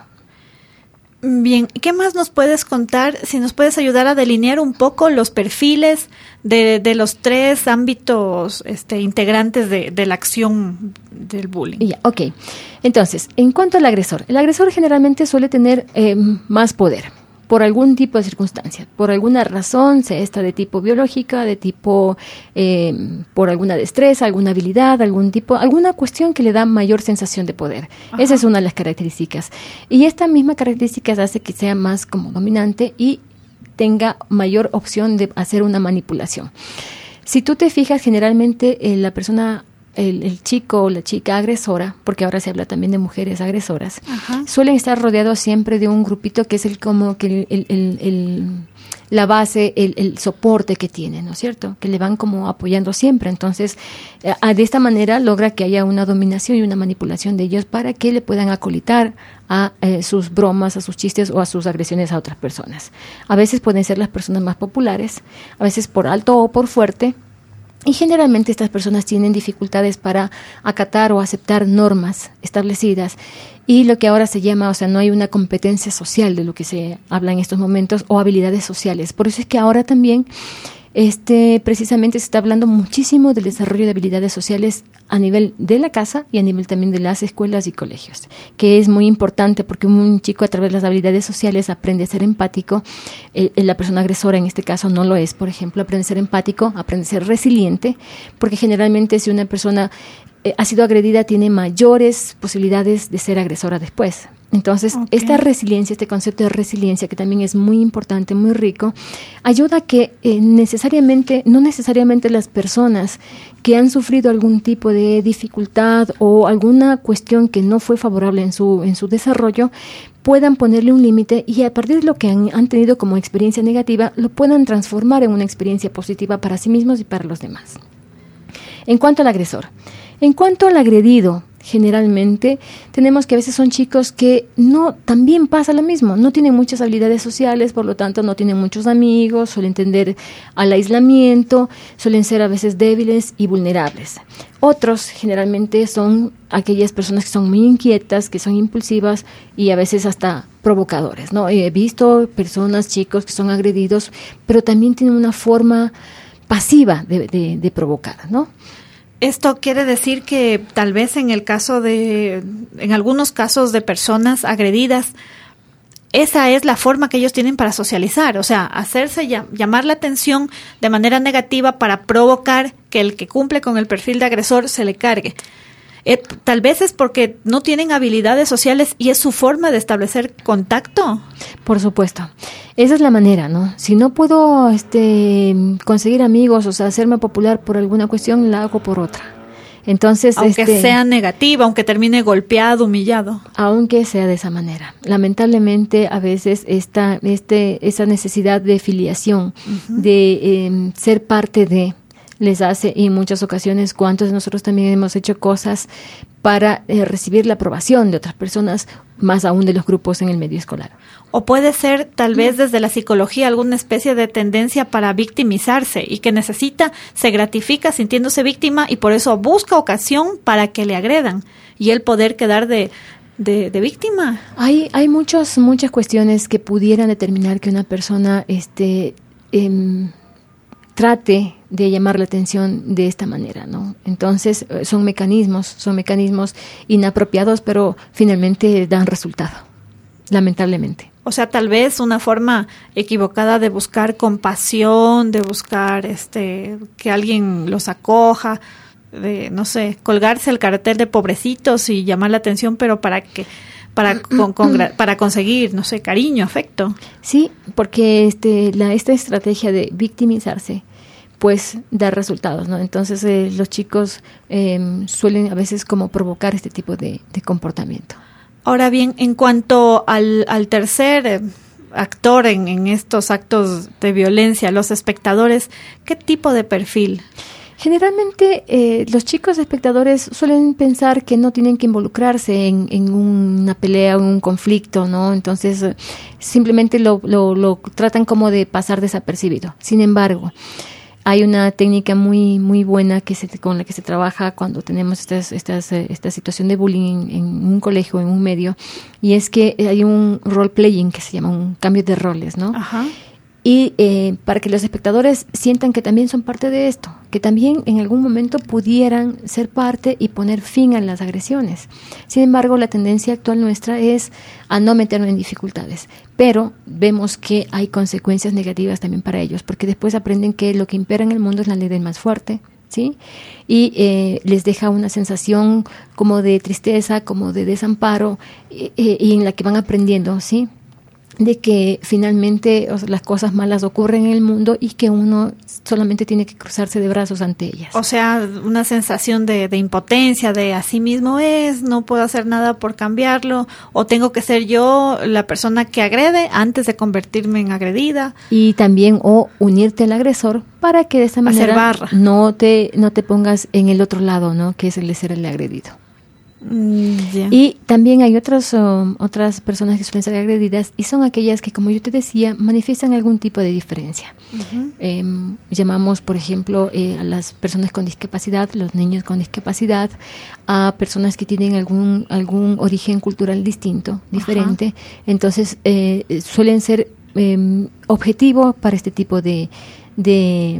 Bien, ¿qué más nos puedes contar? Si nos puedes ayudar a delinear un poco los perfiles de, de los tres ámbitos este, integrantes de, de la acción del bullying. Ya, ok. Entonces, en cuanto al agresor, el agresor generalmente suele tener eh, más poder, por algún tipo de circunstancia, por alguna razón, sea esta de tipo biológica, de tipo, eh, por alguna destreza, alguna habilidad, algún tipo, alguna cuestión que le da mayor sensación de poder. Ajá. Esa es una de las características. Y esta misma característica hace que sea más como dominante y tenga mayor opción de hacer una manipulación. Si tú te fijas, generalmente eh, la persona El, el chico o la chica agresora, porque ahora se habla también de mujeres agresoras, Ajá. suelen estar rodeados siempre de un grupito que es el como que el, el, el, el, la base, el, el soporte que tienen, ¿no es cierto? Que le van como apoyando siempre. Entonces, eh, de esta manera logra que haya una dominación y una manipulación de ellos para que le puedan acolitar a eh, sus bromas, a sus chistes o a sus agresiones a otras personas. A veces pueden ser las personas más populares, a veces por alto o por fuerte. Y generalmente estas personas tienen dificultades para acatar o aceptar normas establecidas y lo que ahora se llama, o sea, no hay una competencia social de lo que se habla en estos momentos o habilidades sociales. Por eso es que ahora también este, precisamente se está hablando muchísimo del desarrollo de habilidades sociales a nivel de la casa y a nivel también de las escuelas y colegios, que es muy importante porque un chico a través de las habilidades sociales aprende a ser empático, eh, la persona agresora en este caso no lo es, por ejemplo, aprende a ser empático, aprende a ser resiliente, porque generalmente si una persona eh, ha sido agredida tiene mayores posibilidades de ser agresora después. Entonces, okay. esta resiliencia, este concepto de resiliencia, que también es muy importante, muy rico, ayuda a que eh, necesariamente, no necesariamente las personas que han sufrido algún tipo de dificultad o alguna cuestión que no fue favorable en su, en su desarrollo, puedan ponerle un límite y a partir de lo que han, han tenido como experiencia negativa, lo puedan transformar en una experiencia positiva para sí mismos y para los demás. En cuanto al agresor, en cuanto al agredido, generalmente tenemos que a veces son chicos que no, también pasa lo mismo, no tienen muchas habilidades sociales, por lo tanto no tienen muchos amigos, suelen tender al aislamiento, suelen ser a veces débiles y vulnerables. Otros generalmente son aquellas personas que son muy inquietas, que son impulsivas y a veces hasta provocadores, ¿no? He visto personas, chicos que son agredidos, pero también tienen una forma pasiva de, de, de provocar, ¿no? Esto quiere decir que tal vez en el caso de, en algunos casos de personas agredidas, esa es la forma que ellos tienen para socializar, o sea, hacerse llamar la atención de manera negativa para provocar que el que cumple con el perfil de agresor se le cargue. Eh, tal vez es porque no tienen habilidades sociales y es su forma de establecer contacto. Por supuesto. Esa es la manera, ¿no? Si no puedo este, conseguir amigos, o sea, hacerme popular por alguna cuestión, la hago por otra. Entonces, aunque este, sea negativa, aunque termine golpeado, humillado. Aunque sea de esa manera. Lamentablemente, a veces esta, este, esa necesidad de filiación, uh-huh. de eh, ser parte de, les hace, y en muchas ocasiones, cuántos de nosotros también hemos hecho cosas para eh, recibir la aprobación de otras personas, más aún de los grupos en el medio escolar. O puede ser, tal vez desde la psicología, alguna especie de tendencia para victimizarse y que necesita, se gratifica sintiéndose víctima y por eso busca ocasión para que le agredan y el poder quedar de, de, de víctima. Hay, hay muchos, muchas cuestiones que pudieran determinar que una persona este, eh, trate de llamar la atención de esta manera, ¿no? Entonces, son mecanismos, son mecanismos inapropiados, pero finalmente dan resultado, lamentablemente. O sea, tal vez una forma equivocada de buscar compasión, de buscar este que alguien los acoja, de, no sé, colgarse el cartel de pobrecitos y llamar la atención, pero para que para con, con, para conseguir, no sé, cariño, afecto. Sí, porque este la esta estrategia de victimizarse pues da resultados, ¿no? Entonces eh, los chicos eh, suelen a veces como provocar este tipo de, de comportamiento. Ahora bien, en cuanto al, al tercer eh, actor en, en estos actos de violencia, los espectadores, ¿qué tipo de perfil? Generalmente eh, los chicos espectadores suelen pensar que no tienen que involucrarse en, en una pelea o en un conflicto, ¿no? Entonces eh, simplemente lo, lo, lo tratan como de pasar desapercibido. Sin embargo, hay una técnica muy muy buena que se, con la que se trabaja cuando tenemos estas, estas, eh, esta situación de bullying en, en un colegio, en un medio, y es que hay un role playing que se llama un cambio de roles, ¿no? Ajá. Y eh, para que los espectadores sientan que también son parte de esto, que también en algún momento pudieran ser parte y poner fin a las agresiones. Sin embargo, la tendencia actual nuestra es a no meternos en dificultades, pero vemos que hay consecuencias negativas también para ellos, porque después aprenden que lo que impera en el mundo es la ley del más fuerte, ¿sí? Y eh, les deja una sensación como de tristeza, como de desamparo, eh, eh, y en la que van aprendiendo, ¿sí?, de que finalmente, o sea, las cosas malas ocurren en el mundo y que uno solamente tiene que cruzarse de brazos ante ellas. O sea, una sensación de, de impotencia, de así mismo es, no puedo hacer nada por cambiarlo, o tengo que ser yo la persona que agrede antes de convertirme en agredida. Y también, o unirte al agresor para que de esa Hacer manera barra. no te, no te pongas en el otro lado, ¿no?, que es el de ser el agredido. Mm, yeah. Y también hay otros, um, otras personas que suelen ser agredidas y son aquellas que, como yo te decía, manifiestan algún tipo de diferencia. Uh-huh. Eh, llamamos, por ejemplo, eh, a las personas con discapacidad, los niños con discapacidad, a personas que tienen algún, algún origen cultural distinto, diferente. Uh-huh. Entonces, eh, suelen ser eh, objetivo para este tipo de, de,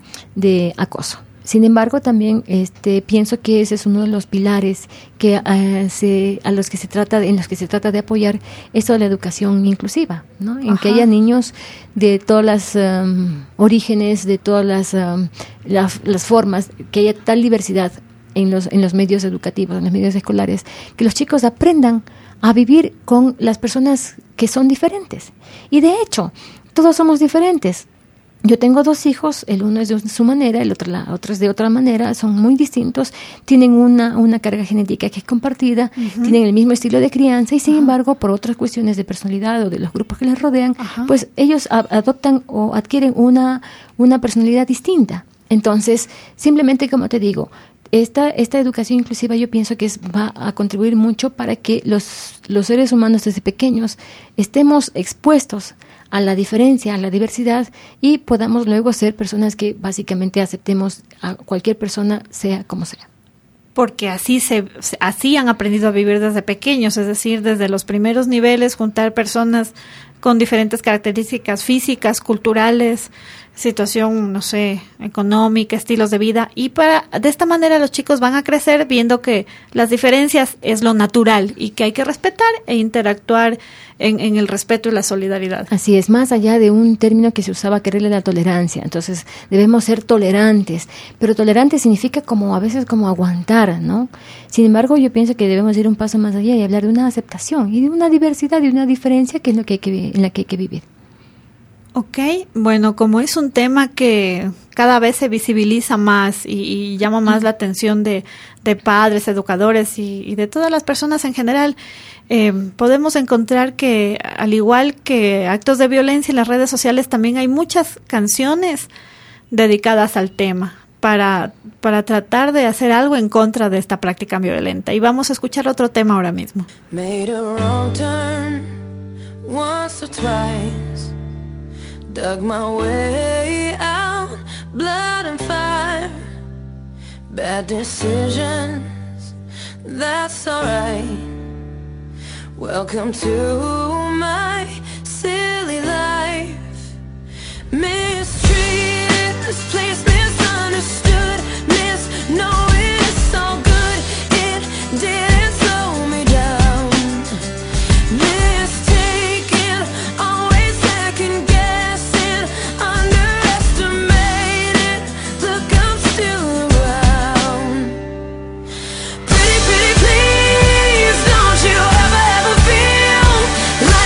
de acoso. Sin embargo, también este, pienso que ese es uno de los pilares que uh, se, a los que se trata, en los que se trata de apoyar esto de la educación inclusiva, ¿no? En Ajá. que haya niños de todas las um, orígenes, de todas las, um, las, las formas, que haya tal diversidad en los, en los medios educativos, en los medios escolares, que los chicos aprendan a vivir con las personas que son diferentes. Y de hecho, todos somos diferentes. Yo tengo dos hijos, el uno es de su manera, el otro, la otra es de otra manera, son muy distintos, tienen una, una carga genética que es compartida, uh-huh. tienen el mismo estilo de crianza y sin uh-huh. embargo, por otras cuestiones de personalidad o de los grupos que les rodean, uh-huh. pues ellos a, adoptan o adquieren una, una personalidad distinta. Entonces, simplemente como te digo, esta, esta educación inclusiva yo pienso que es, va a contribuir mucho para que los, los seres humanos desde pequeños estemos expuestos a la diferencia, a la diversidad y podamos luego ser personas que básicamente aceptemos a cualquier persona, sea como sea. Porque así se así han aprendido a vivir desde pequeños, es decir, desde los primeros niveles, juntar personas con diferentes características físicas, culturales, situación, no sé, económica, estilos de vida, y para de esta manera los chicos van a crecer viendo que las diferencias es lo natural y que hay que respetar e interactuar en, en el respeto y la solidaridad. Así es, más allá de un término que se usaba que era la tolerancia, entonces debemos ser tolerantes, pero tolerante significa como a veces como aguantar, ¿no? Sin embargo, yo pienso que debemos ir un paso más allá y hablar de una aceptación y de una diversidad y una diferencia que es lo que hay que, en la que hay que vivir. Ok, bueno, como es un tema que cada vez se visibiliza más y, y llama más la atención de, de padres, educadores y, y de todas las personas en general, eh, podemos encontrar que al igual que actos de violencia en las redes sociales, también hay muchas canciones dedicadas al tema para, para tratar de hacer algo en contra de esta práctica violenta. Y vamos a escuchar otro tema ahora mismo. Made a wrong turn once or twice. Dug my way out, blood and fire. Bad decisions, that's alright. Welcome to my silly life. Mistreated, this place misunderstood. Misknowing it's all good, it didn't slow me down. Mistaken, always second guessing, underestimated. Look, I'm still around. Pretty, pretty, please, don't you ever, ever feel like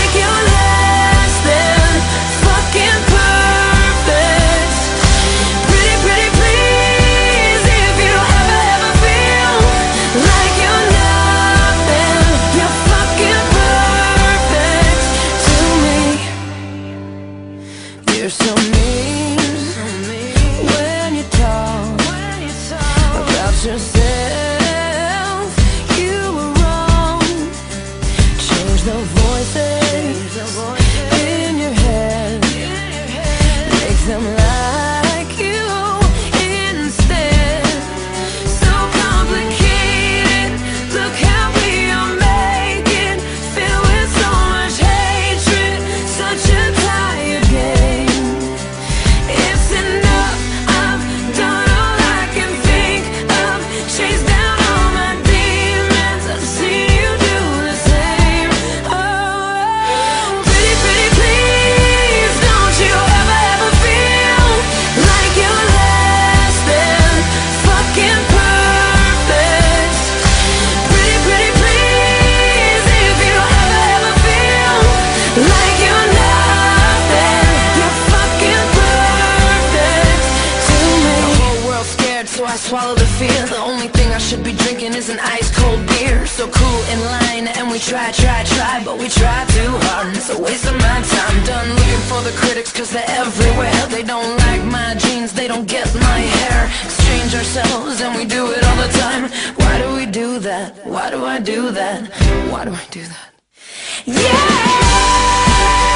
swallow the fear. The only thing I should be drinking is an ice cold beer. So cool in line, and we try, try, try, but we try too hard, and it's a waste of my time. Done looking for the critics, cause they're everywhere. They don't like my jeans, they don't get my hair. Exchange ourselves, and we do it all the time. Why do we do that? Why do I do that? Why do I do that? Yeah!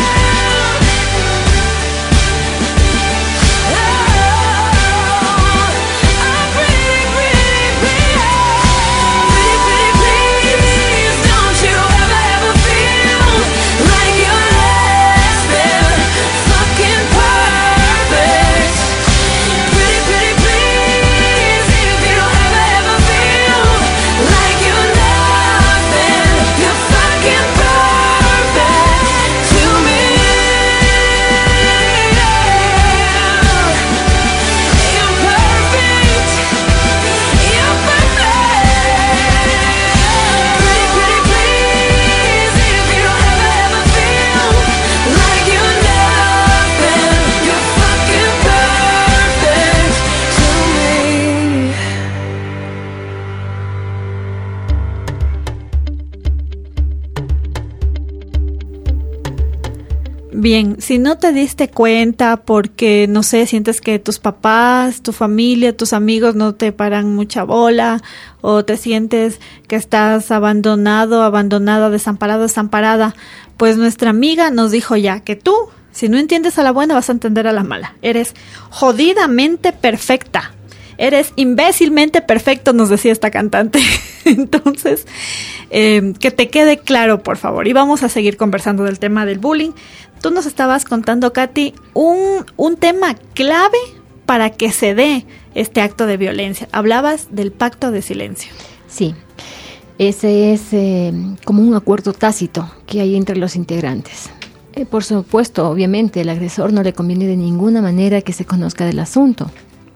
Bien, si no te diste cuenta porque, no sé, sientes que tus papás, tu familia, tus amigos no te paran mucha bola, o te sientes que estás abandonado, abandonada, desamparado, desamparada, pues nuestra amiga nos dijo ya que tú, si no entiendes a la buena, vas a entender a la mala. Eres jodidamente perfecta. Eres imbécilmente perfecto, nos decía esta cantante. Entonces, eh, que te quede claro, por favor. Y vamos a seguir conversando del tema del bullying. Tú nos estabas contando, Katy, un, un tema clave para que se dé este acto de violencia. Hablabas del pacto de silencio. Sí, ese es eh, como un acuerdo tácito que hay entre los integrantes. Eh, por supuesto, obviamente, el agresor no le conviene de ninguna manera que se conozca del asunto.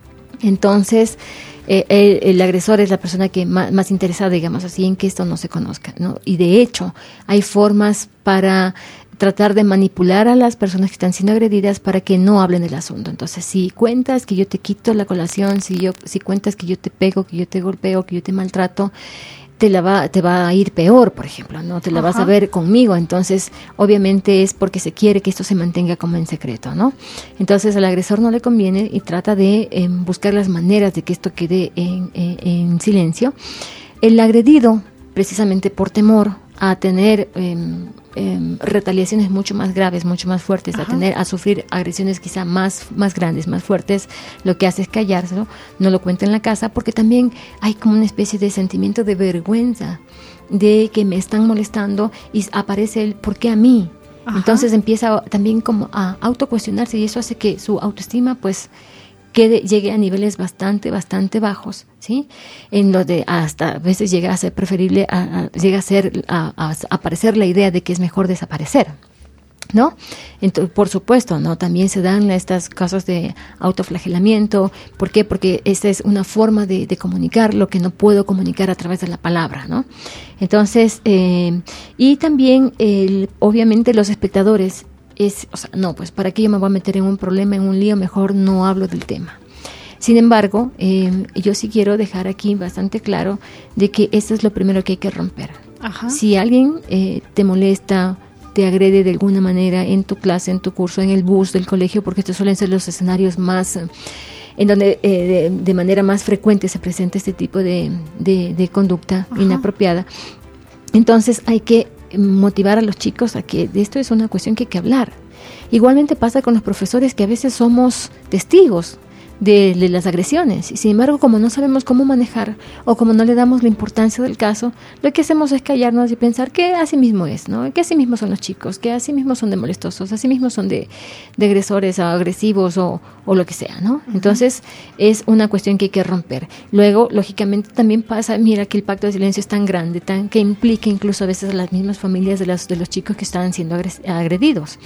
Entonces, eh, el, el agresor es la persona que más, más interesada, digamos así, en que esto no se conozca, ¿no? Y de hecho, hay formas para tratar de manipular a las personas que están siendo agredidas para que no hablen del asunto. Entonces, si cuentas que yo te quito la colación, si yo, si cuentas que yo te pego, que yo te golpeo, que yo te maltrato, te la va, te va a ir peor, por ejemplo, ¿no? Te la Ajá. vas a ver conmigo. Entonces, obviamente es porque se quiere que esto se mantenga como en secreto, ¿no? Entonces, al agresor no le conviene y trata de eh, buscar las maneras de que esto quede en, en, en silencio. El agredido, precisamente por temor a tener eh, eh, retaliaciones mucho más graves, mucho más fuertes, Ajá. a tener, a sufrir agresiones quizá más, más grandes, más fuertes, lo que hace es callárselo, no lo cuenta en la casa, porque también hay como una especie de sentimiento de vergüenza, de que me están molestando y aparece el ¿por qué a mí? Ajá. Entonces empieza también como a autocuestionarse y eso hace que su autoestima pues quede, llegue a niveles bastante, bastante bajos, ¿sí? En lo de hasta a veces llega a ser preferible, a, a, llega a ser, a, a aparecer la idea de que es mejor desaparecer, ¿no? Entonces, por supuesto, ¿no? También se dan estas casos de autoflagelamiento. ¿Por qué? Porque esta es una forma de, de comunicar lo que no puedo comunicar a través de la palabra, ¿no? Entonces, eh, y también, el, obviamente, los espectadores es, o sea, no, pues, ¿para qué yo me voy a meter en un problema, en un lío? Mejor no hablo del tema. Sin embargo, eh, yo sí quiero dejar aquí bastante claro de que esto es lo primero que hay que romper. Ajá. Si alguien eh, te molesta, te agrede de alguna manera en tu clase, en tu curso, en el bus del colegio, porque estos suelen ser los escenarios más, eh, en donde eh, de, de manera más frecuente se presenta este tipo de, de, de conducta Ajá. inapropiada. Entonces hay que motivar a los chicos a que de esto es una cuestión que hay que hablar. Igualmente pasa con los profesores, que a veces somos testigos de, de las agresiones y sin embargo, como no sabemos cómo manejar o como no le damos la importancia del caso, lo que hacemos es callarnos y pensar que así mismo es, ¿no? Que así mismo son los chicos, que así mismo son de molestosos, así mismo son de, de agresores o agresivos o, o lo que sea, ¿no? Uh-huh. Entonces es una cuestión que hay que romper. Luego, lógicamente también pasa, mira que el pacto de silencio es tan grande, tan que implica incluso a veces a las mismas familias de los, de los chicos que están siendo agredidos.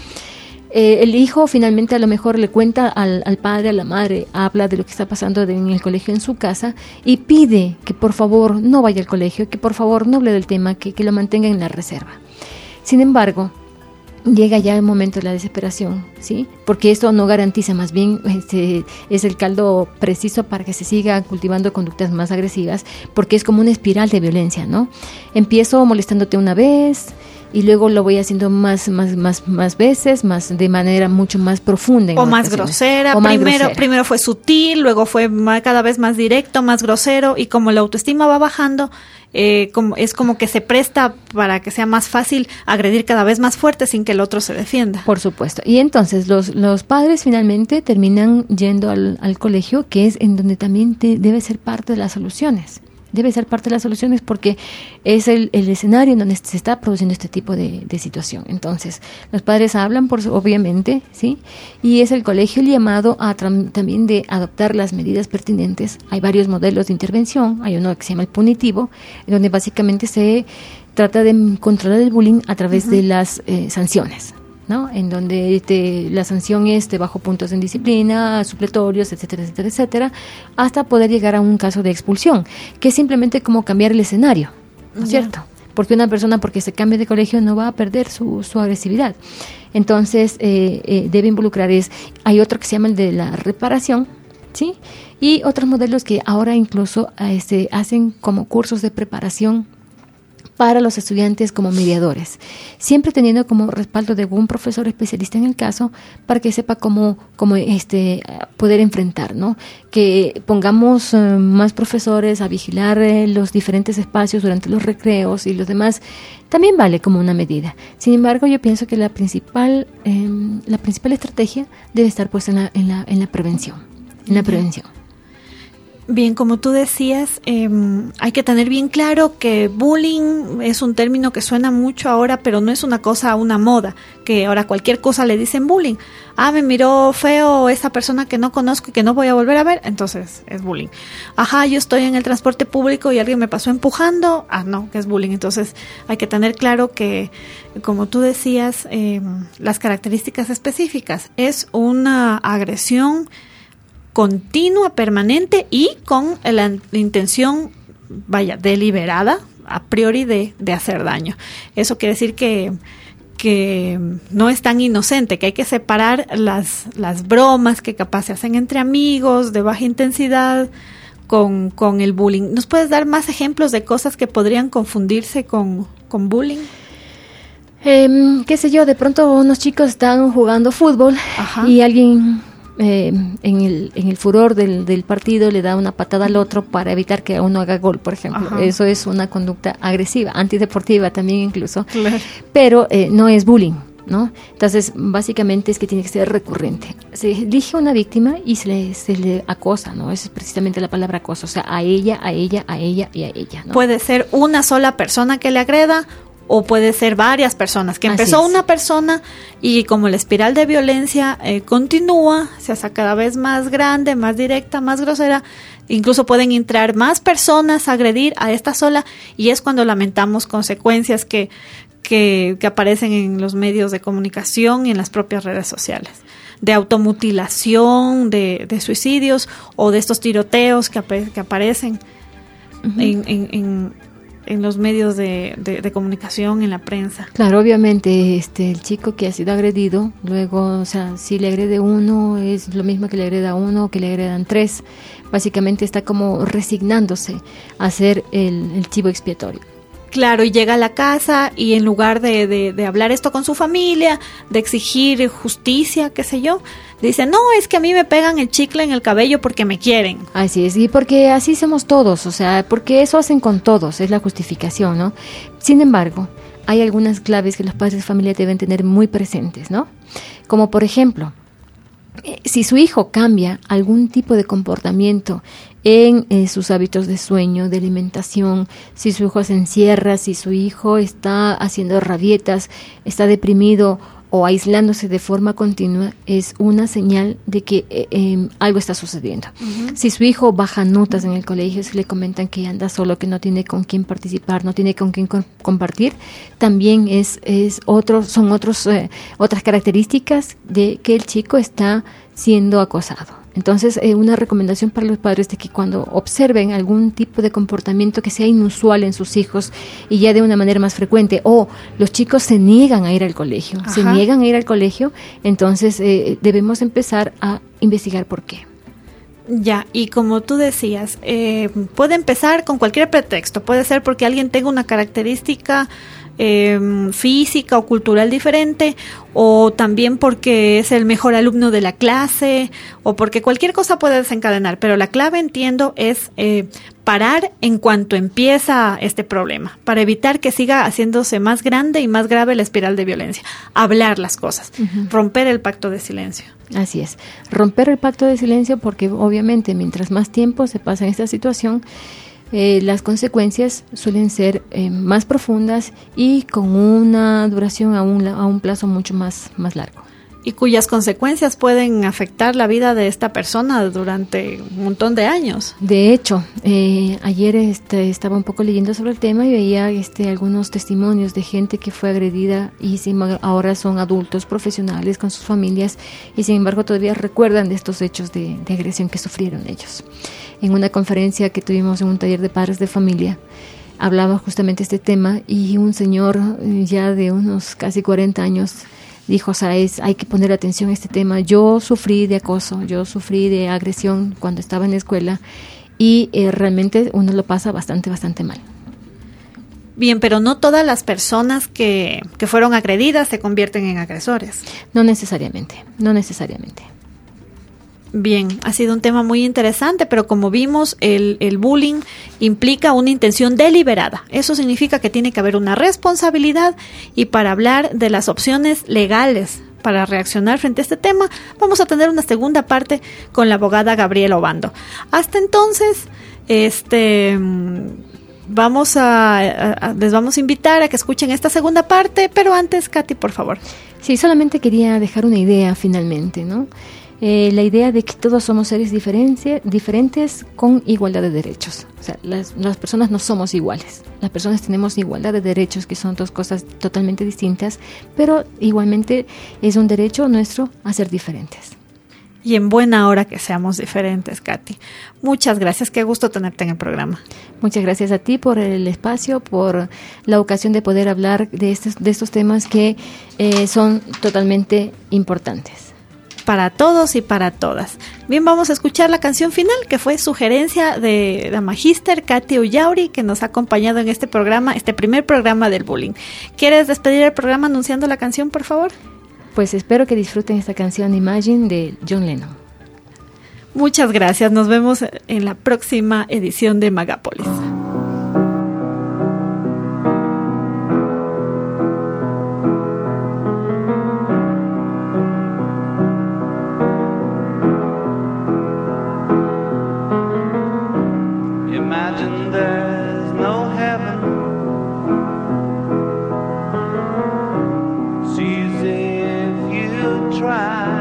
Eh, el hijo finalmente a lo mejor le cuenta al, al padre, a la madre, habla de lo que está pasando de, en el colegio, en su casa, y pide que por favor no vaya al colegio, que por favor no hable del tema, que, que lo mantenga en la reserva. Sin embargo, llega ya el momento de la desesperación, ¿sí? Porque esto no garantiza, más bien este, es el caldo preciso para que se siga cultivando conductas más agresivas, porque es como una espiral de violencia, ¿no? Empiezo molestándote una vez y luego lo voy haciendo más, más, más, más veces, más de manera mucho más profunda. O más grosera. O más primero, grosera. primero fue sutil, luego fue más, cada vez más directo, más grosero, y como la autoestima va bajando, eh, como, es como que se presta para que sea más fácil agredir cada vez más fuerte sin que el otro se defienda. Por supuesto. Y entonces los, los padres finalmente terminan yendo al, al colegio, que es en donde también te, debe ser parte de las soluciones. Debe ser parte de las soluciones porque es el, el escenario en donde se está produciendo este tipo de, de situación. Entonces, los padres hablan, por obviamente, ¿sí? Y es el colegio el llamado a tra- también de adoptar las medidas pertinentes. Hay varios modelos de intervención. Hay uno que se llama el punitivo, en donde básicamente se trata de controlar el bullying a través uh-huh. de las eh, sanciones, ¿no? En donde te, la sanción es de bajo puntos en disciplina, supletorios, etcétera, etcétera, etcétera, hasta poder llegar a un caso de expulsión, que es simplemente como cambiar el escenario, ¿no es cierto? Porque una persona, porque se cambie de colegio, no va a perder su, su agresividad. Entonces, eh, eh, debe involucrar es, hay otro que se llama el de la reparación, ¿sí? Y otros modelos que ahora incluso este, hacen como cursos de preparación para los estudiantes como mediadores, siempre teniendo como respaldo de un profesor especialista en el caso para que sepa cómo, cómo este, poder enfrentar, ¿no? Que pongamos uh, más profesores a vigilar eh, los diferentes espacios durante los recreos y los demás, también vale como una medida. Sin embargo, yo pienso que la principal, eh, la principal estrategia debe estar puesta en la, en la, en la prevención, en la prevención. Bien, como tú decías, eh, hay que tener bien claro que bullying es un término que suena mucho ahora, pero no es una cosa, una moda, que ahora cualquier cosa le dicen bullying. Ah, me miró feo esa persona que no conozco y que no voy a volver a ver, entonces es bullying. Ajá, yo estoy en el transporte público y alguien me pasó empujando, ah, no, que es bullying. Entonces hay que tener claro que, como tú decías, eh, las características específicas es una agresión continua, permanente y con la intención, vaya, deliberada, a priori de, de hacer daño. Eso quiere decir que, que no es tan inocente, que hay que separar las, las bromas que capaz se hacen entre amigos, de baja intensidad, con, con el bullying. ¿Nos puedes dar más ejemplos de cosas que podrían confundirse con, con bullying? Eh, qué sé yo, de pronto unos chicos están jugando fútbol. Ajá. Y alguien... Eh, en el en el furor del, del partido le da una patada al otro para evitar que uno haga gol, por ejemplo. Ajá. Eso es una conducta agresiva, antideportiva también incluso, claro. Pero eh, no es bullying, ¿no? Entonces, básicamente es que tiene que ser recurrente. Se elige una víctima y se le, se le acosa, ¿no? Esa es precisamente la palabra acoso, o sea, a ella, a ella, a ella y a ella, ¿no? Puede ser una sola persona que le agreda, o puede ser varias personas, que empezó una persona y como la espiral de violencia eh, continúa, se hace cada vez más grande, más directa, más grosera, incluso pueden entrar más personas a agredir a esta sola, y es cuando lamentamos consecuencias que, que, que aparecen en los medios de comunicación y en las propias redes sociales, de automutilación, de, de suicidios o de estos tiroteos que, ap- que aparecen uh-huh. en, en, en en los medios de, de, de comunicación, en la prensa. Claro, obviamente, este, el chico que ha sido agredido, luego, o sea, si le agrede uno, es lo mismo que le agreda uno o que le agredan tres. Básicamente está como resignándose a ser el, el chivo expiatorio. Claro, y llega a la casa y en lugar de, de, de hablar esto con su familia, de exigir justicia, qué sé yo, dice, no, es que a mí me pegan el chicle en el cabello porque me quieren. Así es, y porque así somos todos, o sea, porque eso hacen con todos, es la justificación, ¿no? Sin embargo, hay algunas claves que los padres de familia deben tener muy presentes, ¿no? Como por ejemplo, si su hijo cambia algún tipo de comportamiento en eh, sus hábitos de sueño, de alimentación, si su hijo se encierra, si su hijo está haciendo rabietas, está deprimido o aislándose de forma continua, es una señal de que eh, eh, algo está sucediendo. Uh-huh. Si su hijo baja notas en el colegio, si le comentan que anda solo, que no tiene con quién participar, no tiene con quién co- compartir, también es, es otro, son otros, eh, otras características de que el chico está siendo acosado. Entonces, eh, una recomendación para los padres de que cuando observen algún tipo de comportamiento que sea inusual en sus hijos y ya de una manera más frecuente, o los chicos se niegan a ir al colegio, Ajá. se niegan a ir al colegio, entonces eh, debemos empezar a investigar por qué. Ya, y como tú decías, eh, puede empezar con cualquier pretexto. Puede ser porque alguien tenga una característica eh, física o cultural diferente, o también porque es el mejor alumno de la clase, o porque cualquier cosa puede desencadenar. Pero la clave, entiendo, es eh, parar en cuanto empieza este problema, para evitar que siga haciéndose más grande y más grave la espiral de violencia. Hablar las cosas, uh-huh. romper el pacto de silencio. Así es, romper el pacto de silencio, porque obviamente mientras más tiempo se pasa en esta situación, eh, las consecuencias suelen ser eh, más profundas y con una duración a un, a un plazo mucho más, más largo. Y cuyas consecuencias pueden afectar la vida de esta persona durante un montón de años. De hecho, eh, ayer este, estaba un poco leyendo sobre el tema y veía este, algunos testimonios de gente que fue agredida y sin, ahora son adultos profesionales con sus familias y sin embargo todavía recuerdan de estos hechos de, de agresión que sufrieron ellos. En una conferencia que tuvimos en un taller de padres de familia, hablaba justamente este tema y un señor eh, ya de unos casi cuarenta años dijo, o sea, es, hay que poner atención a este tema. Yo sufrí de acoso, yo sufrí de agresión cuando estaba en la escuela y eh, realmente uno lo pasa bastante, bastante mal. Bien, pero no todas las personas que, que fueron agredidas se convierten en agresores. No necesariamente, no necesariamente. Bien, ha sido un tema muy interesante, pero como vimos, el, el bullying implica una intención deliberada. Eso significa que tiene que haber una responsabilidad, y para hablar de las opciones legales para reaccionar frente a este tema, vamos a tener una segunda parte con la abogada Gabriela Obando. Hasta entonces, este... Vamos a, a, a, les vamos a invitar a que escuchen esta segunda parte, pero antes, Katy, por favor. Sí, solamente quería dejar una idea finalmente, ¿no? Eh, la idea de que todos somos seres diferentes con igualdad de derechos. O sea, las, las personas no somos iguales. Las personas tenemos igualdad de derechos, que son dos cosas totalmente distintas, pero igualmente es un derecho nuestro a ser diferentes. Y en buena hora que seamos diferentes, Katy. Muchas gracias, qué gusto tenerte en el programa. Muchas gracias a ti por el espacio, por la ocasión de poder hablar de estos, de estos temas que eh, son totalmente importantes. Para todos y para todas. Bien, vamos a escuchar la canción final, que fue sugerencia de la magíster Katy Ullauri, que nos ha acompañado en este programa, este primer programa del bullying. ¿Quieres despedir el programa anunciando la canción, por favor? Pues espero que disfruten esta canción Imagine de John Lennon. Muchas gracias, nos vemos en la próxima edición de Magapolis. Imagine there's no heaven. It's easy if you try.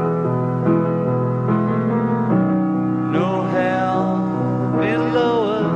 No hell below us.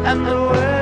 and the world